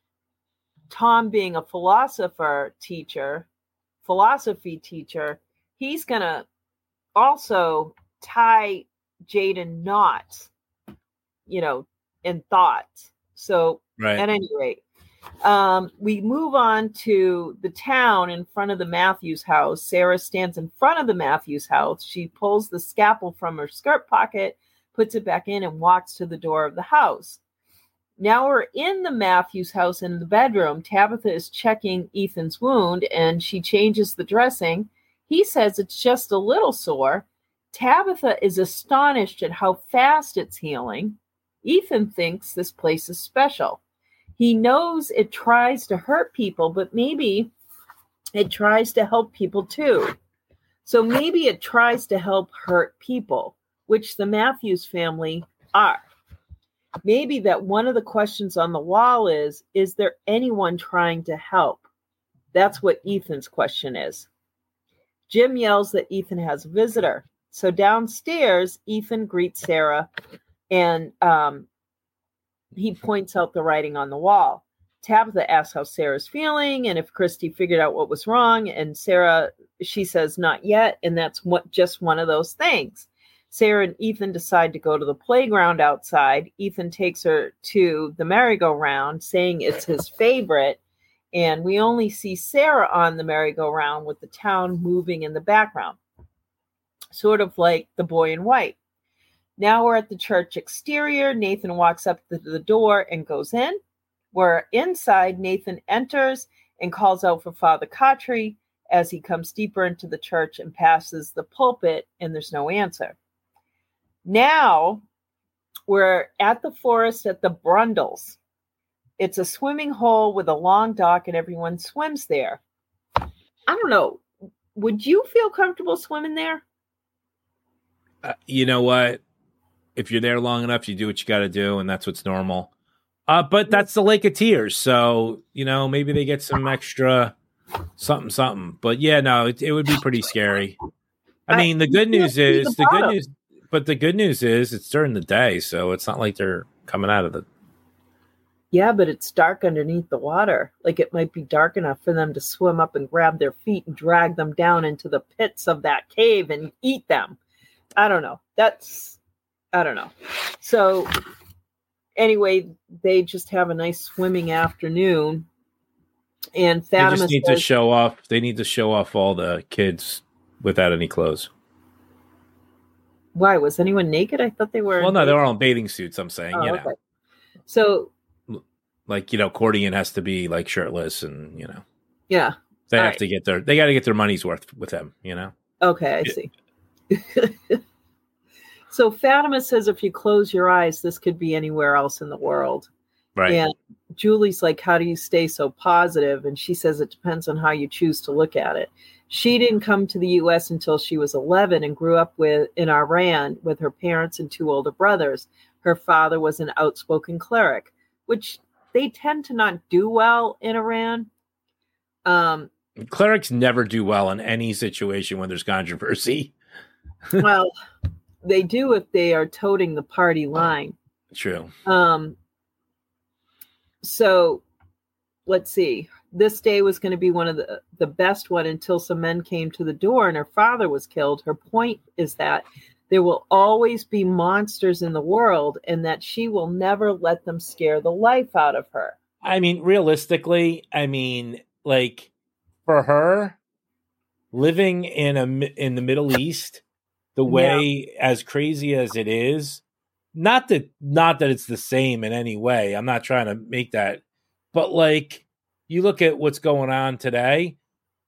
Tom being a philosopher teacher, philosophy teacher, he's going to also tie Jade in knots, you know, in thoughts. So Right. at any rate, um, we move on to the town in front of the Matthews house. Sarah stands in front of the Matthews house. She pulls the scalpel from her skirt pocket, puts it back in, and walks to the door of the house. Now we're in the Matthews house in the bedroom. Tabitha is checking Ethan's wound, and she changes the dressing. He says it's just a little sore. Tabitha is astonished at how fast it's healing. Ethan thinks this place is special. He knows it tries to hurt people, but maybe it tries to help people too. So maybe it tries to help hurt people, which the Matthews family are. Maybe that one of the questions on the wall is, is there anyone trying to help? That's what Ethan's question is. Jim yells that Ethan has a visitor. So downstairs, Ethan greets Sarah, and um, he points out the writing on the wall. Tabitha asks how Sarah's feeling and if Christy figured out what was wrong. And Sarah, she says, not yet. And that's what, just one of those things. Sarah and Ethan decide to go to the playground outside. Ethan takes her to the merry-go-round, saying it's his favorite. And we only see Sarah on the merry-go-round with the town moving in the background, sort of like The Boy in White. Now we're at the church exterior. Nathan walks up to the door and goes in. We're inside. Nathan enters and calls out for Father Khatri as he comes deeper into the church and passes the pulpit, and there's no answer. Now we're at the forest at the Brundles. It's a swimming hole with a long dock, and everyone swims there. I don't know. Would you feel comfortable swimming there? Uh, you know what? If you're there long enough, you do what you got to do, and that's what's normal. Uh, but that's the Lake of Tears, so you know maybe they get some extra something, something. But yeah, no, it, it would be pretty scary. I mean, the good news is the good news, but the good news is it's during the day, so it's not like they're coming out of the. Yeah, but it's dark underneath the water. Like it might be dark enough for them to swim up and grab their feet and drag them down into the pits of that cave and eat them. I don't know. That's. I don't know. So anyway, they just have a nice swimming afternoon. And Fatima they just need says, to show off. They need to show off all the kids without any clothes. Why? Was anyone naked? I thought they were. Well, no, naked. they were all in bathing suits, I'm saying, Oh, you know. okay. So, like, you know, Cordian has to be like shirtless and, you know. Yeah. They all have right. to get their, they got to get their money's worth with him, you know. Okay, I see. So Fatima says if you close your eyes, this could be anywhere else in the world. Right. And Julie's like, how do you stay so positive? And she says it depends on how you choose to look at it. She didn't come to the U S until she was eleven and grew up with in Iran with her parents and two older brothers. Her father was an outspoken cleric, which they tend to not do well in Iran. Um, Clerics never do well in any situation when there's controversy. well, they do if they are toting the party line. True. Um, so let's see. this day was going to be one of the, the best one until some men came to the door and her father was killed. Her point is that there will always be monsters in the world and that she will never let them scare the life out of her. I mean, realistically, I mean, like, for her, living in a in the Middle East, the way yeah. as crazy as it is, not that not that it's the same in any way. I'm not trying to make that, but like you look at what's going on today.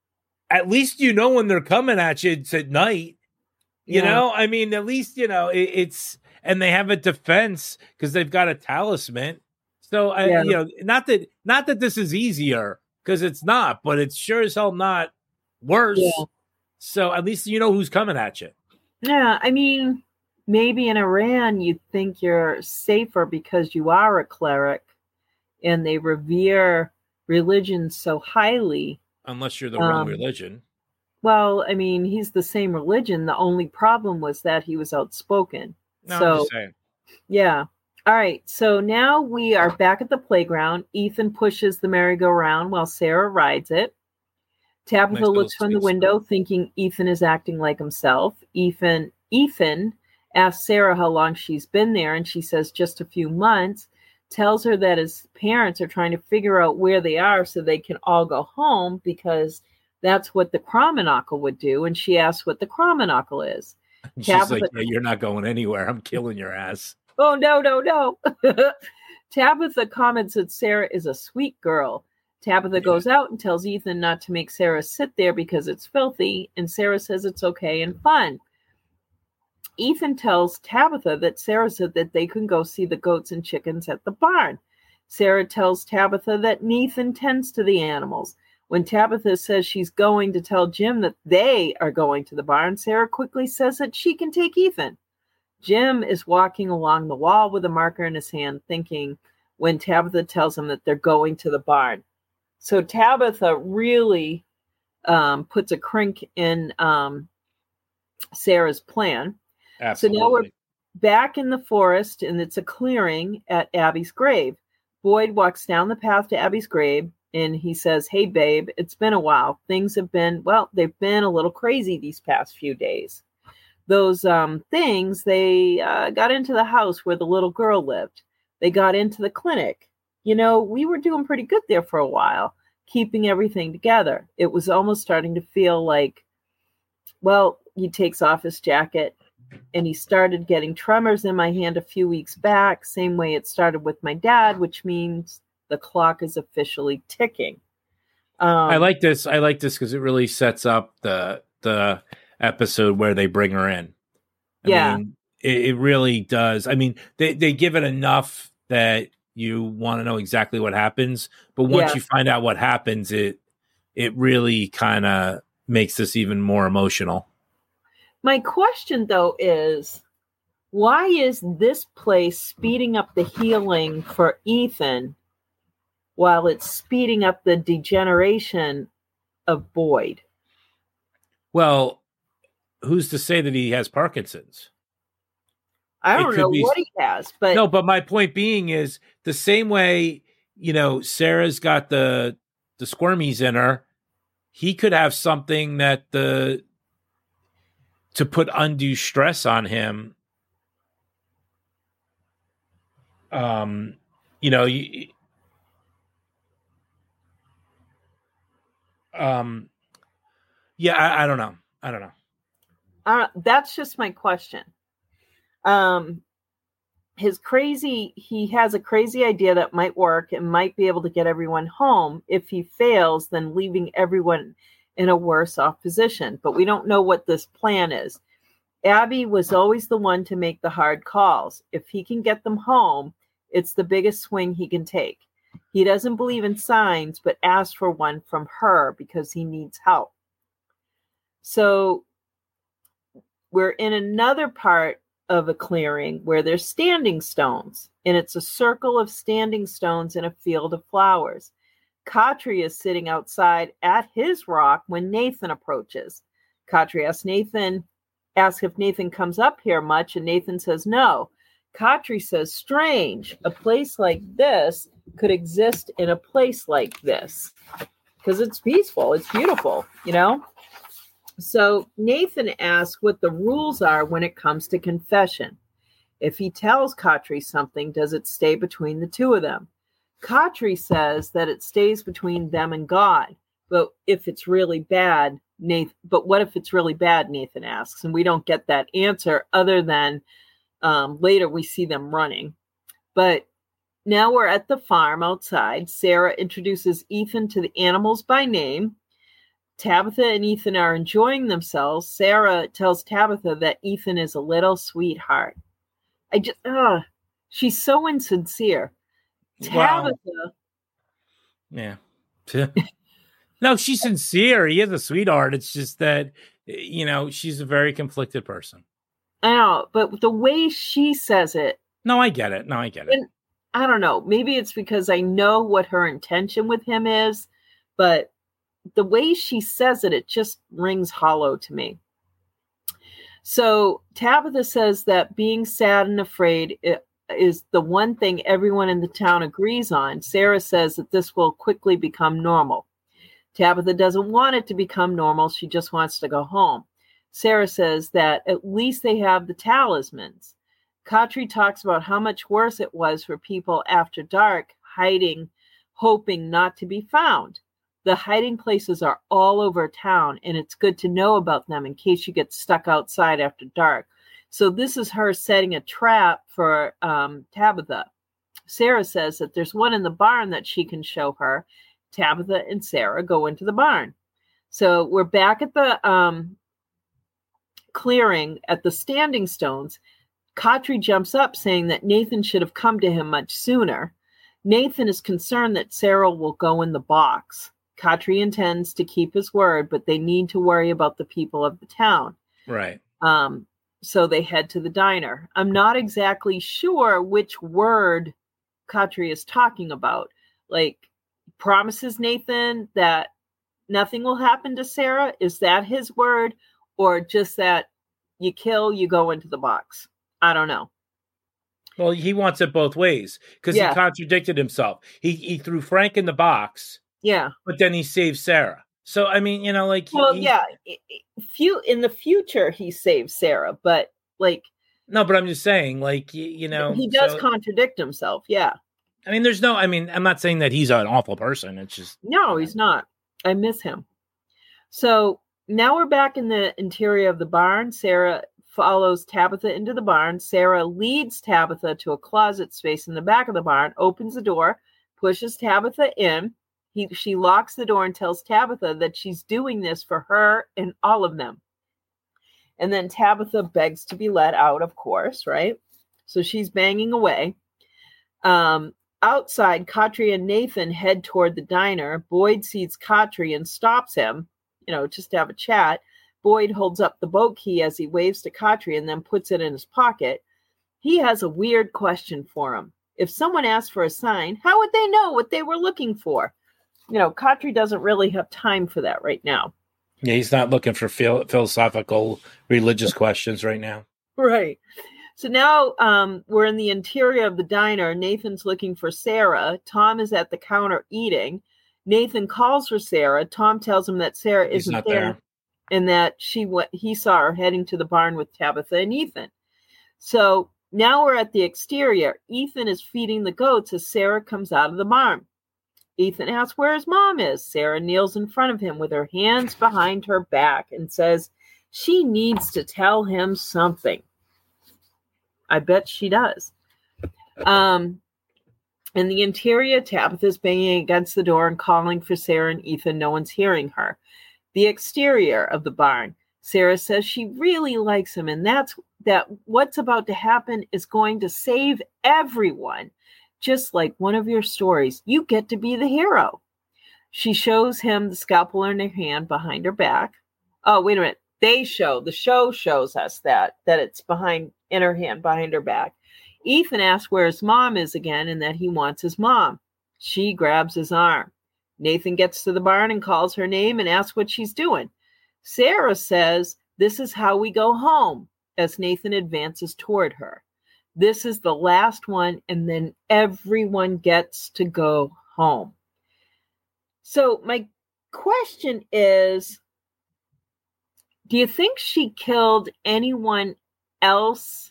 At least you know when they're coming at you. It's at night. You yeah. know, I mean, at least you know it, it's and they have a defense because they've got a talisman. So I, yeah. you know, not that not that this is easier because it's not, but it's sure as hell not worse. Yeah. So at least you know who's coming at you. Yeah, I mean, maybe in Iran you'd think you're safer because you are a cleric and they revere religion so highly. Unless you're the wrong um, religion. Well, I mean, he's the same religion. The only problem was that he was outspoken. No, so, I'm just saying. Yeah. All right. So now we are back at the playground. Ethan pushes the merry-go-round while Sarah rides it. Tabitha nice looks from the window, thinking Ethan is acting like himself. Ethan, Ethan asks Sarah how long she's been there, and she says just a few months. Tells her that his parents are trying to figure out where they are so they can all go home because that's what the Cromanocle would do. And she asks what the Cromanocle is. She's Tabitha, like, yeah, you're not going anywhere. I'm killing your ass. Oh, no, no, no. Tabitha comments that Sarah is a sweet girl. Tabitha yeah. goes out and tells Ethan not to make Sarah sit there because it's filthy. And Sarah says it's okay and fun. Ethan tells Tabitha that Sarah said that they can go see the goats and chickens at the barn. Sarah tells Tabitha that Ethan tends to the animals. When Tabitha says she's going to tell Jim that they are going to the barn, Sarah quickly says that she can take Ethan. Jim is walking along the wall with a marker in his hand, thinking when Tabitha tells him that they're going to the barn. So Tabitha really um, puts a crink in um, Sarah's plan. Absolutely. So now we're back in the forest, and it's a clearing at Abby's grave. Boyd walks down the path to Abby's grave, and he says, hey, babe, it's been a while. Things have been, well, they've been a little crazy these past few days. Those um, things, they uh, got into the house where the little girl lived. They got into the clinic. You know, we were doing pretty good there for a while, keeping everything together. It was almost starting to feel like, well, he takes off his jacket, and he started getting tremors in my hand a few weeks back, same way it started with my dad, which means the clock is officially ticking. Um, I like this. I like this because it really sets up the the episode where they bring her in. I yeah. mean, it, it really does. I mean, they, they give it enough that you want to know exactly what happens, but once yeah. you find out what happens, it it really kind of makes this even more emotional. My question, though, is why is this place speeding up the healing for Ethan while it's speeding up the degeneration of Boyd? Well, who's to say that he has Parkinson's? I don't know be, what he has, but no. But my point being is the same way, you know, Sarah's got the the squirmies in her. He could have something that the to put undue stress on him. Um, you know, you, um, yeah, I, I don't know. I don't know. Uh, that's just my question. Um, his crazy, he has a crazy idea that might work and might be able to get everyone home. If he fails, then leaving everyone in a worse off position. But we don't know what this plan is. Abby was always the one to make the hard calls. If he can get them home, it's the biggest swing he can take. He doesn't believe in signs, but asks for one from her because he needs help. So we're in another part of a clearing where there's standing stones, and it's a circle of standing stones in a field of flowers. Khatri is sitting outside at his rock when Nathan approaches. Khatri asks Nathan, asks if Nathan comes up here much, and Nathan says no. Khatri says, strange, a place like this could exist in a place like this. because it's peaceful. It's beautiful, you know? So Nathan asks what the rules are when it comes to confession. If he tells Khatri something, does it stay between the two of them? Khatri says that it stays between them and God. But if it's really bad, Nathan, but what if it's really bad, Nathan asks, and we don't get that answer other than um, later we see them running. But now we're at the farm outside. Sarah introduces Ethan to the animals by name. Tabitha and Ethan are enjoying themselves. Sarah tells Tabitha that Ethan is a little sweetheart. I just, uh, she's so insincere. Tabitha. Wow. Yeah. No, she's sincere. He is a sweetheart. It's just that, you know, she's a very conflicted person. I know, but the way she says it. No, I get it. No, I get it. And I don't know. Maybe it's because I know what her intention with him is, but the way she says it, it just rings hollow to me. So Tabitha says that being sad and afraid is the one thing everyone in the town agrees on. Sarah says that this will quickly become normal. Tabitha doesn't want it to become normal. She just wants to go home. Sarah says that at least they have the talismans. Khatri talks about how much worse it was for people after dark, hiding, hoping not to be found. The hiding places are all over town, and it's good to know about them in case you get stuck outside after dark. So this is her setting a trap for um, Tabitha. Sarah says that there's one in the barn that she can show her. Tabitha and Sarah go into the barn. So we're back at the um, clearing at the Standing Stones. Khatri jumps up saying that Nathan should have come to him much sooner. Nathan is concerned that Sarah will go in the box. Khatri intends to keep his word, but they need to worry about the people of the town. Right. Um, so they head to the diner. I'm not exactly sure which word Khatri is talking about. Like, promises Nathan that nothing will happen to Sarah. Is that his word? Or just that you kill, you go into the box? I don't know. Well, he wants it both ways because Yeah. he contradicted himself. He he threw Frank in the box. Yeah. But then he saved Sarah. So, I mean, you know, like... Well, he, yeah. Few, in the future, he saves Sarah, but, like... No, but I'm just saying, like, you, you know... He does so, contradict himself, yeah. I mean, there's no... I mean, I'm not saying that he's an awful person. It's just... No, he's not. I miss him. So, now we're back in the interior of the barn. Sarah follows Tabitha into the barn. Sarah leads Tabitha to a closet space in the back of the barn, opens the door, pushes Tabitha in. He, she locks the door and tells Tabitha that she's doing this for her and all of them. And then Tabitha begs to be let out, of course, right? So she's banging away. Um, outside, Khatri and Nathan head toward the diner. Boyd sees Khatri and stops him, you know, just to have a chat. Boyd holds up the boat key as he waves to Khatri and then puts it in his pocket. He has a weird question for him. If someone asked for a sign, how would they know what they were looking for? You know, Khatri doesn't really have time for that right now. Yeah, he's not looking for phil- philosophical, religious questions right now. Right. So now um, we're in the interior of the diner. Nathan's looking for Sarah. Tom is at the counter eating. Nathan calls for Sarah. Tom tells him that Sarah He's isn't not there, there and that she went, he saw her heading to the barn with Tabitha and Ethan. So now we're at the exterior. Ethan is feeding the goats as Sarah comes out of the barn. Ethan asks where his mom is. Sarah kneels in front of him with her hands behind her back and says she needs to tell him something. I bet she does. Um, in the interior, Tabitha's banging against the door and calling for Sarah and Ethan. No one's hearing her. The exterior of the barn. Sarah says she really likes him, and that's that what's about to happen is going to save everyone. Just like one of your stories, you get to be the hero. She shows him the scalpel in her hand behind her back. Oh, wait a minute. They show, the show shows us that, that it's behind, in her hand, behind her back. Ethan asks where his mom is again and that he wants his mom. She grabs his arm. Nathan gets to the barn and calls her name and asks what she's doing. Sarah says, this is how we go home, as Nathan advances toward her. This is the last one, and then everyone gets to go home. So my question is, do you think she killed anyone else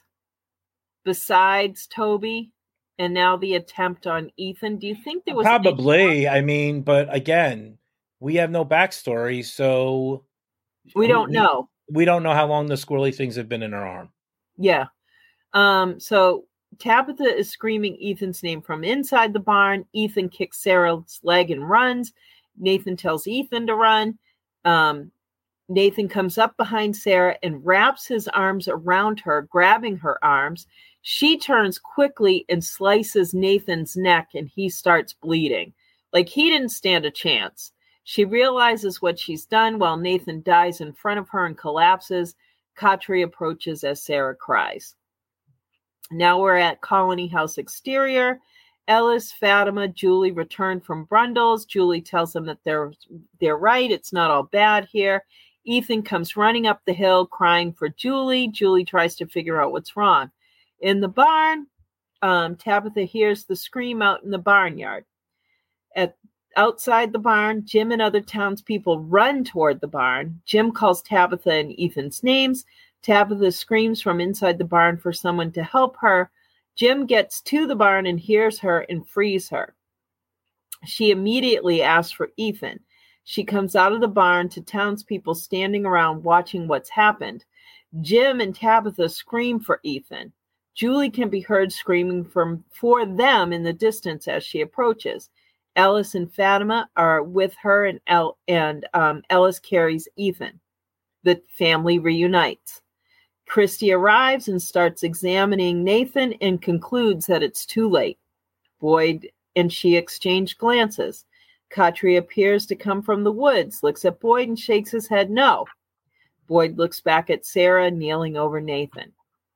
besides Toby? And now the attempt on Ethan. Do you think there was probably? I mean, but again, we have no backstory, so we don't we, know. We don't know how long the squirrely things have been in her arm. Yeah. Um. So Tabitha is screaming Ethan's name from inside the barn. Ethan kicks Sarah's leg and runs. Nathan tells Ethan to run. Um. Nathan comes up behind Sarah and wraps his arms around her, grabbing her arms. She turns quickly and slices Nathan's neck, and he starts bleeding. Like he didn't stand a chance. She realizes what she's done while Nathan dies in front of her and collapses. Khatri approaches as Sarah cries. Now we're at Colony House exterior. Ellis, Fatima, Julie return from Brundles. Julie tells them that they're they're right. It's not all bad here. Ethan comes running up the hill crying for Julie. Julie tries to figure out what's wrong. In the barn, um, Tabitha hears the scream out in the barnyard. At outside the barn, Jim and other townspeople run toward the barn. Jim calls Tabitha and Ethan's names. Tabitha screams from inside the barn for someone to help her. Jim gets to the barn and hears her and frees her. She immediately asks for Ethan. She comes out of the barn to townspeople standing around watching what's happened. Jim and Tabitha scream for Ethan. Julie can be heard screaming from, for them in the distance as she approaches. Ellis and Fatima are with her, and, El, and um, Ellis carries Ethan. The family reunites. Christy arrives and starts examining Nathan and concludes that it's too late. Boyd and she exchange glances. Khatri appears to come from the woods, looks at Boyd and shakes his head no. Boyd looks back at Sarah, kneeling over Nathan.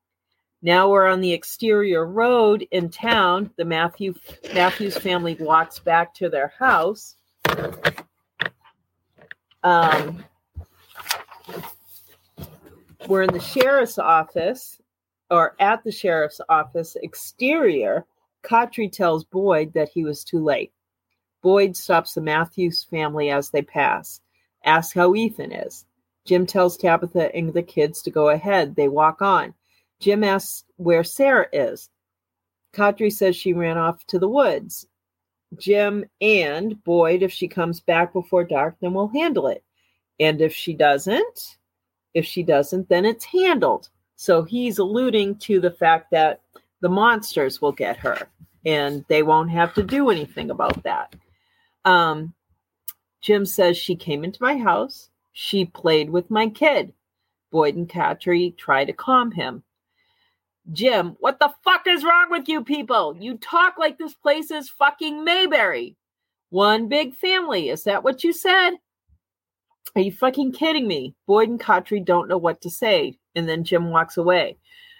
Now we're on the exterior road in town. The Matthew, Matthews family walks back to their house. Um, we're in the sheriff's office, or at the sheriff's office exterior. Khatri tells Boyd that he was too late. Boyd stops the Matthews family as they pass, asks how Ethan is. Jim tells Tabitha and the kids to go ahead. They walk on. Jim asks where Sarah is. Khatri says she ran off to the woods. Jim and Boyd, if she comes back before dark, then we'll handle it. And if she doesn't, if she doesn't, then it's handled. So he's alluding to the fact that the monsters will get her and they won't have to do anything about that. Um, Jim says she came into my house. She played with my kid. Boyd and Khatri try to calm him. Jim, what the fuck is wrong with you people? You talk like this place is fucking Mayberry. One big family. Is that what you said? Are you fucking kidding me? Boyd and Khatri don't know what to say. And then Jim walks away.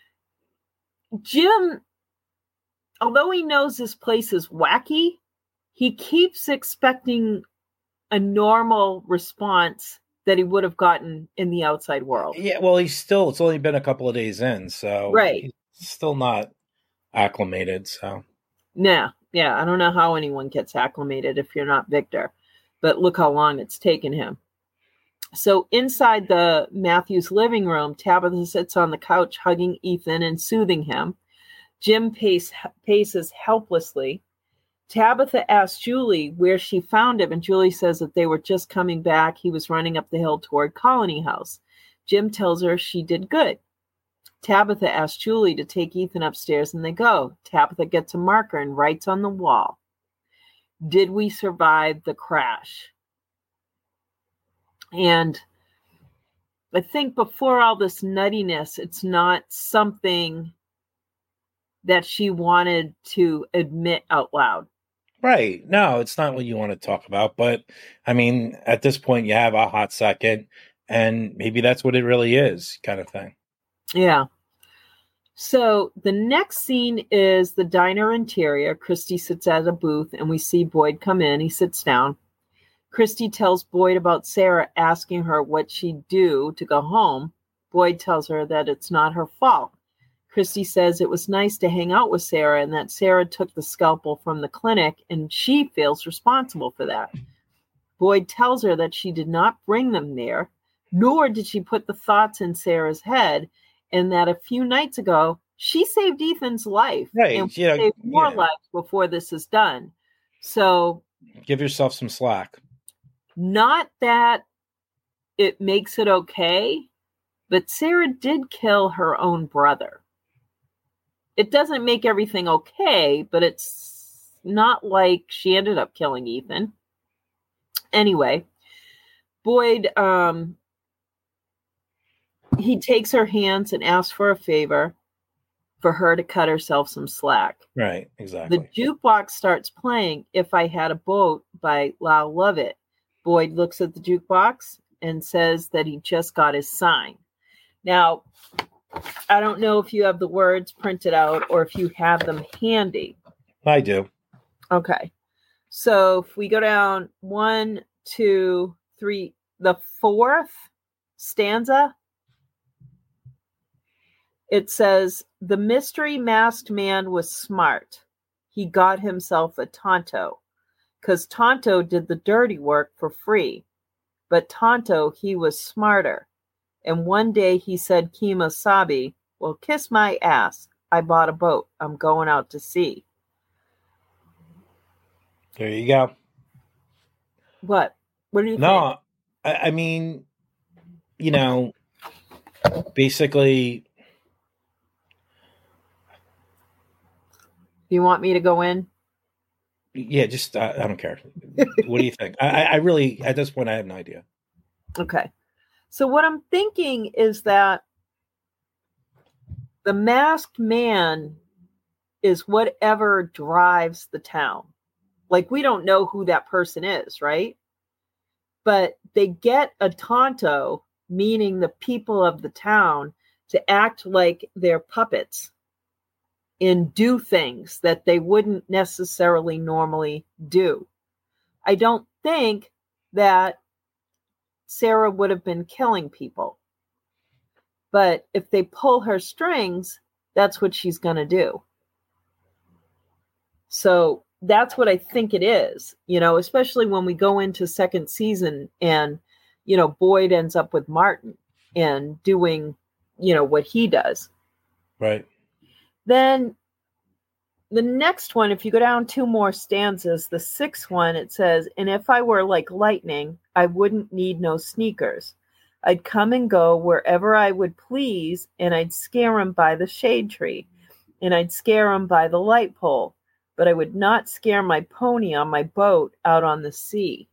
Jim, although he knows this place is wacky, he keeps expecting a normal response that he would have gotten in the outside world. Yeah, well, he's still, it's only been a couple of days in, so right. He's still not acclimated, so. Nah, yeah, I don't know how anyone gets acclimated if you're not Victor, but look how long it's taken him. So inside the Matthews living room, Tabitha sits on the couch hugging Ethan and soothing him. Jim pace, paces helplessly. Tabitha asks Julie where she found him, and Julie says that they were just coming back. He was running up the hill toward Colony House. Jim tells her she did good. Tabitha asks Julie to take Ethan upstairs, and they go. Tabitha gets a marker and writes on the wall, "Did we survive the crash?" And I think before all this nuttiness, it's not something that she wanted to admit out loud. Right. No, it's not what you want to talk about. But, I mean, at this point, you have a hot second, and maybe that's what it really is, kind of thing. Yeah. So the next scene is the diner interior. Christy sits at a booth, and we see Boyd come in. He sits down. Christy tells Boyd about Sarah asking her what she'd do to go home. Boyd tells her that it's not her fault. Christy says it was nice to hang out with Sarah and that Sarah took the scalpel from the clinic and she feels responsible for that. Boyd tells her that she did not bring them there, nor did she put the thoughts in Sarah's head, and that a few nights ago, she saved Ethan's life. Right. And You know, saved more yeah. lives before this is done. So Give yourself some slack. not that it makes it okay, but Sarah did kill her own brother. It doesn't make everything okay, but it's not like she ended up killing Ethan. Anyway, Boyd, um, he takes her hands and asks for a favor for her to cut herself some slack. Right, exactly. The jukebox starts playing If I Had a Boat by Lyle Lovett. Boyd looks at the jukebox and says that he just got his sign. Now, I don't know if you have the words printed out or if you have them handy. I do. Okay. So if we go down one, two, three, the fourth stanza, it says, the mystery masked man was smart. He got himself a Tonto, because Tonto did the dirty work for free. But Tonto, he was smarter. And one day he said, Kemosabe, well, kiss my ass. I bought a boat. I'm going out to sea. There you go. What? What do you think? No, I, I mean, you know, basically, Do you want me to go in? yeah, just, uh, I don't care. What do you think? I, I really, at this point, I have no idea. Okay. So what I'm thinking is that the masked man is whatever drives the town. Like, we don't know who that person is, right? But they get a Tonto, meaning the people of the town, to act like they're puppets and do things that they wouldn't necessarily normally do. I don't think that Sarah would have been killing people. But if they pull her strings, that's what she's going to do. So that's what I think it is, you know, especially when we go into second season and, you know, Boyd ends up with Martin and doing, you know, what he does. Right. Then the next one, if you go down two more stanzas, the sixth one, it says, and if I were like lightning, I wouldn't need no sneakers. I'd come and go wherever I would please, and I'd scare 'em by the shade tree, and I'd scare 'em by the light pole, but I would not scare my pony on my boat out on the sea.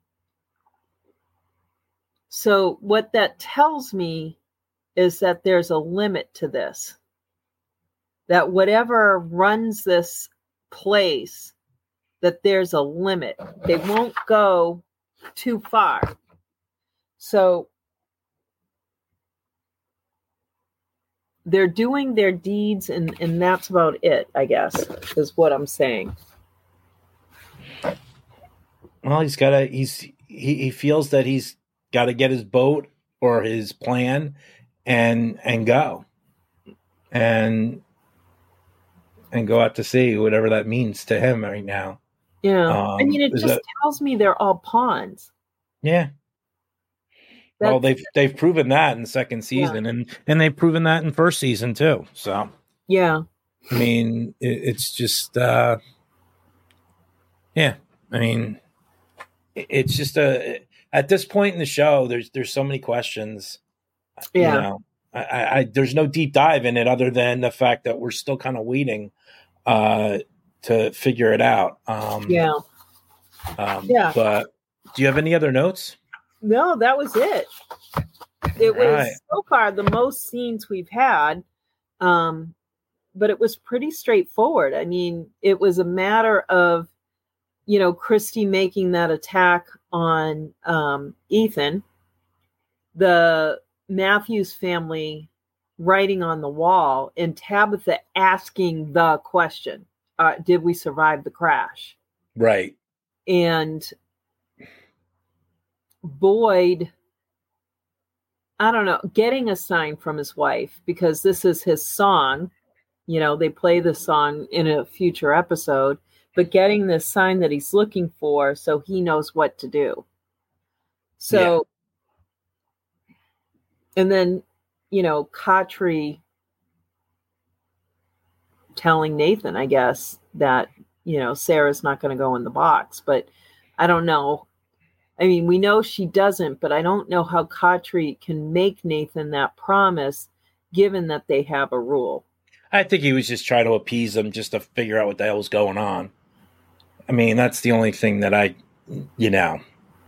So what that tells me is that there's a limit to this. That whatever runs this place, that there's a limit. They won't go too far. So they're doing their deeds, and, and that's about it, I guess, is what I'm saying. Well, he's got to, he's, he, he feels that he's got to get his boat or his plan and, and go. And, and go out to sea, whatever that means to him right now. Yeah. Um, I mean, it is just that- tells me they're all pawns. Yeah. That's, Well, they've they've proven that in second season, and and they've proven that in first season too. So, yeah. I mean, it, it's just, uh, yeah. I mean, it, it's just a at this point in the show, there's there's so many questions. Yeah. You know, I, I, I there's no deep dive in it other than the fact that we're still kind of waiting uh, to figure it out. Um, Yeah. Um, Yeah. But do you have any other notes? No, that was it. It was Right. so far the most scenes we've had, um, but it was pretty straightforward. I mean, it was a matter of, you know, Christy making that attack on um, Ethan, the Matthews family writing on the wall, and Tabitha asking the question, uh, did we survive the crash? Right. And Boyd, I don't know, getting a sign from his wife, because this is his song. You know, they play the song in a future episode, but getting this sign that he's looking for so he knows what to do. So, yeah. And then, you know, Khatri telling Nathan, I guess, that, you know, Sarah's not going to go in the box, but I don't know. I mean, we know she doesn't, but I don't know how Khatri can make Nathan that promise given that they have a rule. I think he was just trying to appease them just to figure out what the hell's going on. I mean, that's the only thing that I, you know,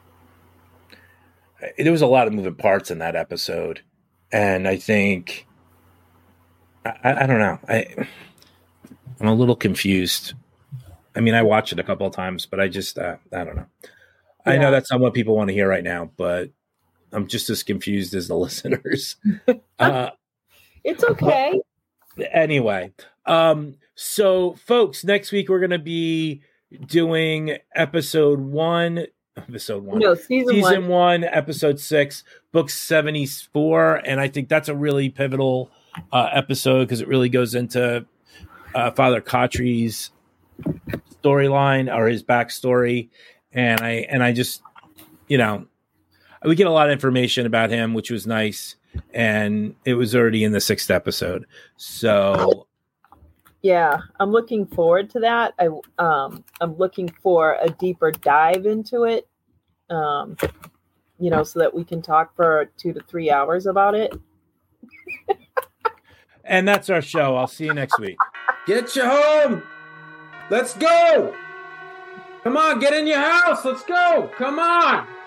there was a lot of moving parts in that episode. And I think, I, I don't know. I, I'm a little confused. I mean, I watched it a couple of times, but I just, uh, I don't know. Yeah. I know that's not what people want to hear right now, but I'm just as confused as the listeners. uh, it's okay. Anyway, um, so folks, next week we're going to be doing episode one, episode one, no, season, season one. one, episode six, book seventy-four. And I think that's a really pivotal uh, episode because it really goes into uh, Father Khatri's storyline or his backstory. And I, and I just, you know, we get a lot of information about him, which was nice. And it was already in the sixth episode. So yeah, I'm looking forward to that. I, um, I'm looking for a deeper dive into it. Um, you know, so that we can talk for two to three hours about it. And that's our show. I'll see you next week. Get you home. Let's go. Come on, get in your house. Let's go. Come on.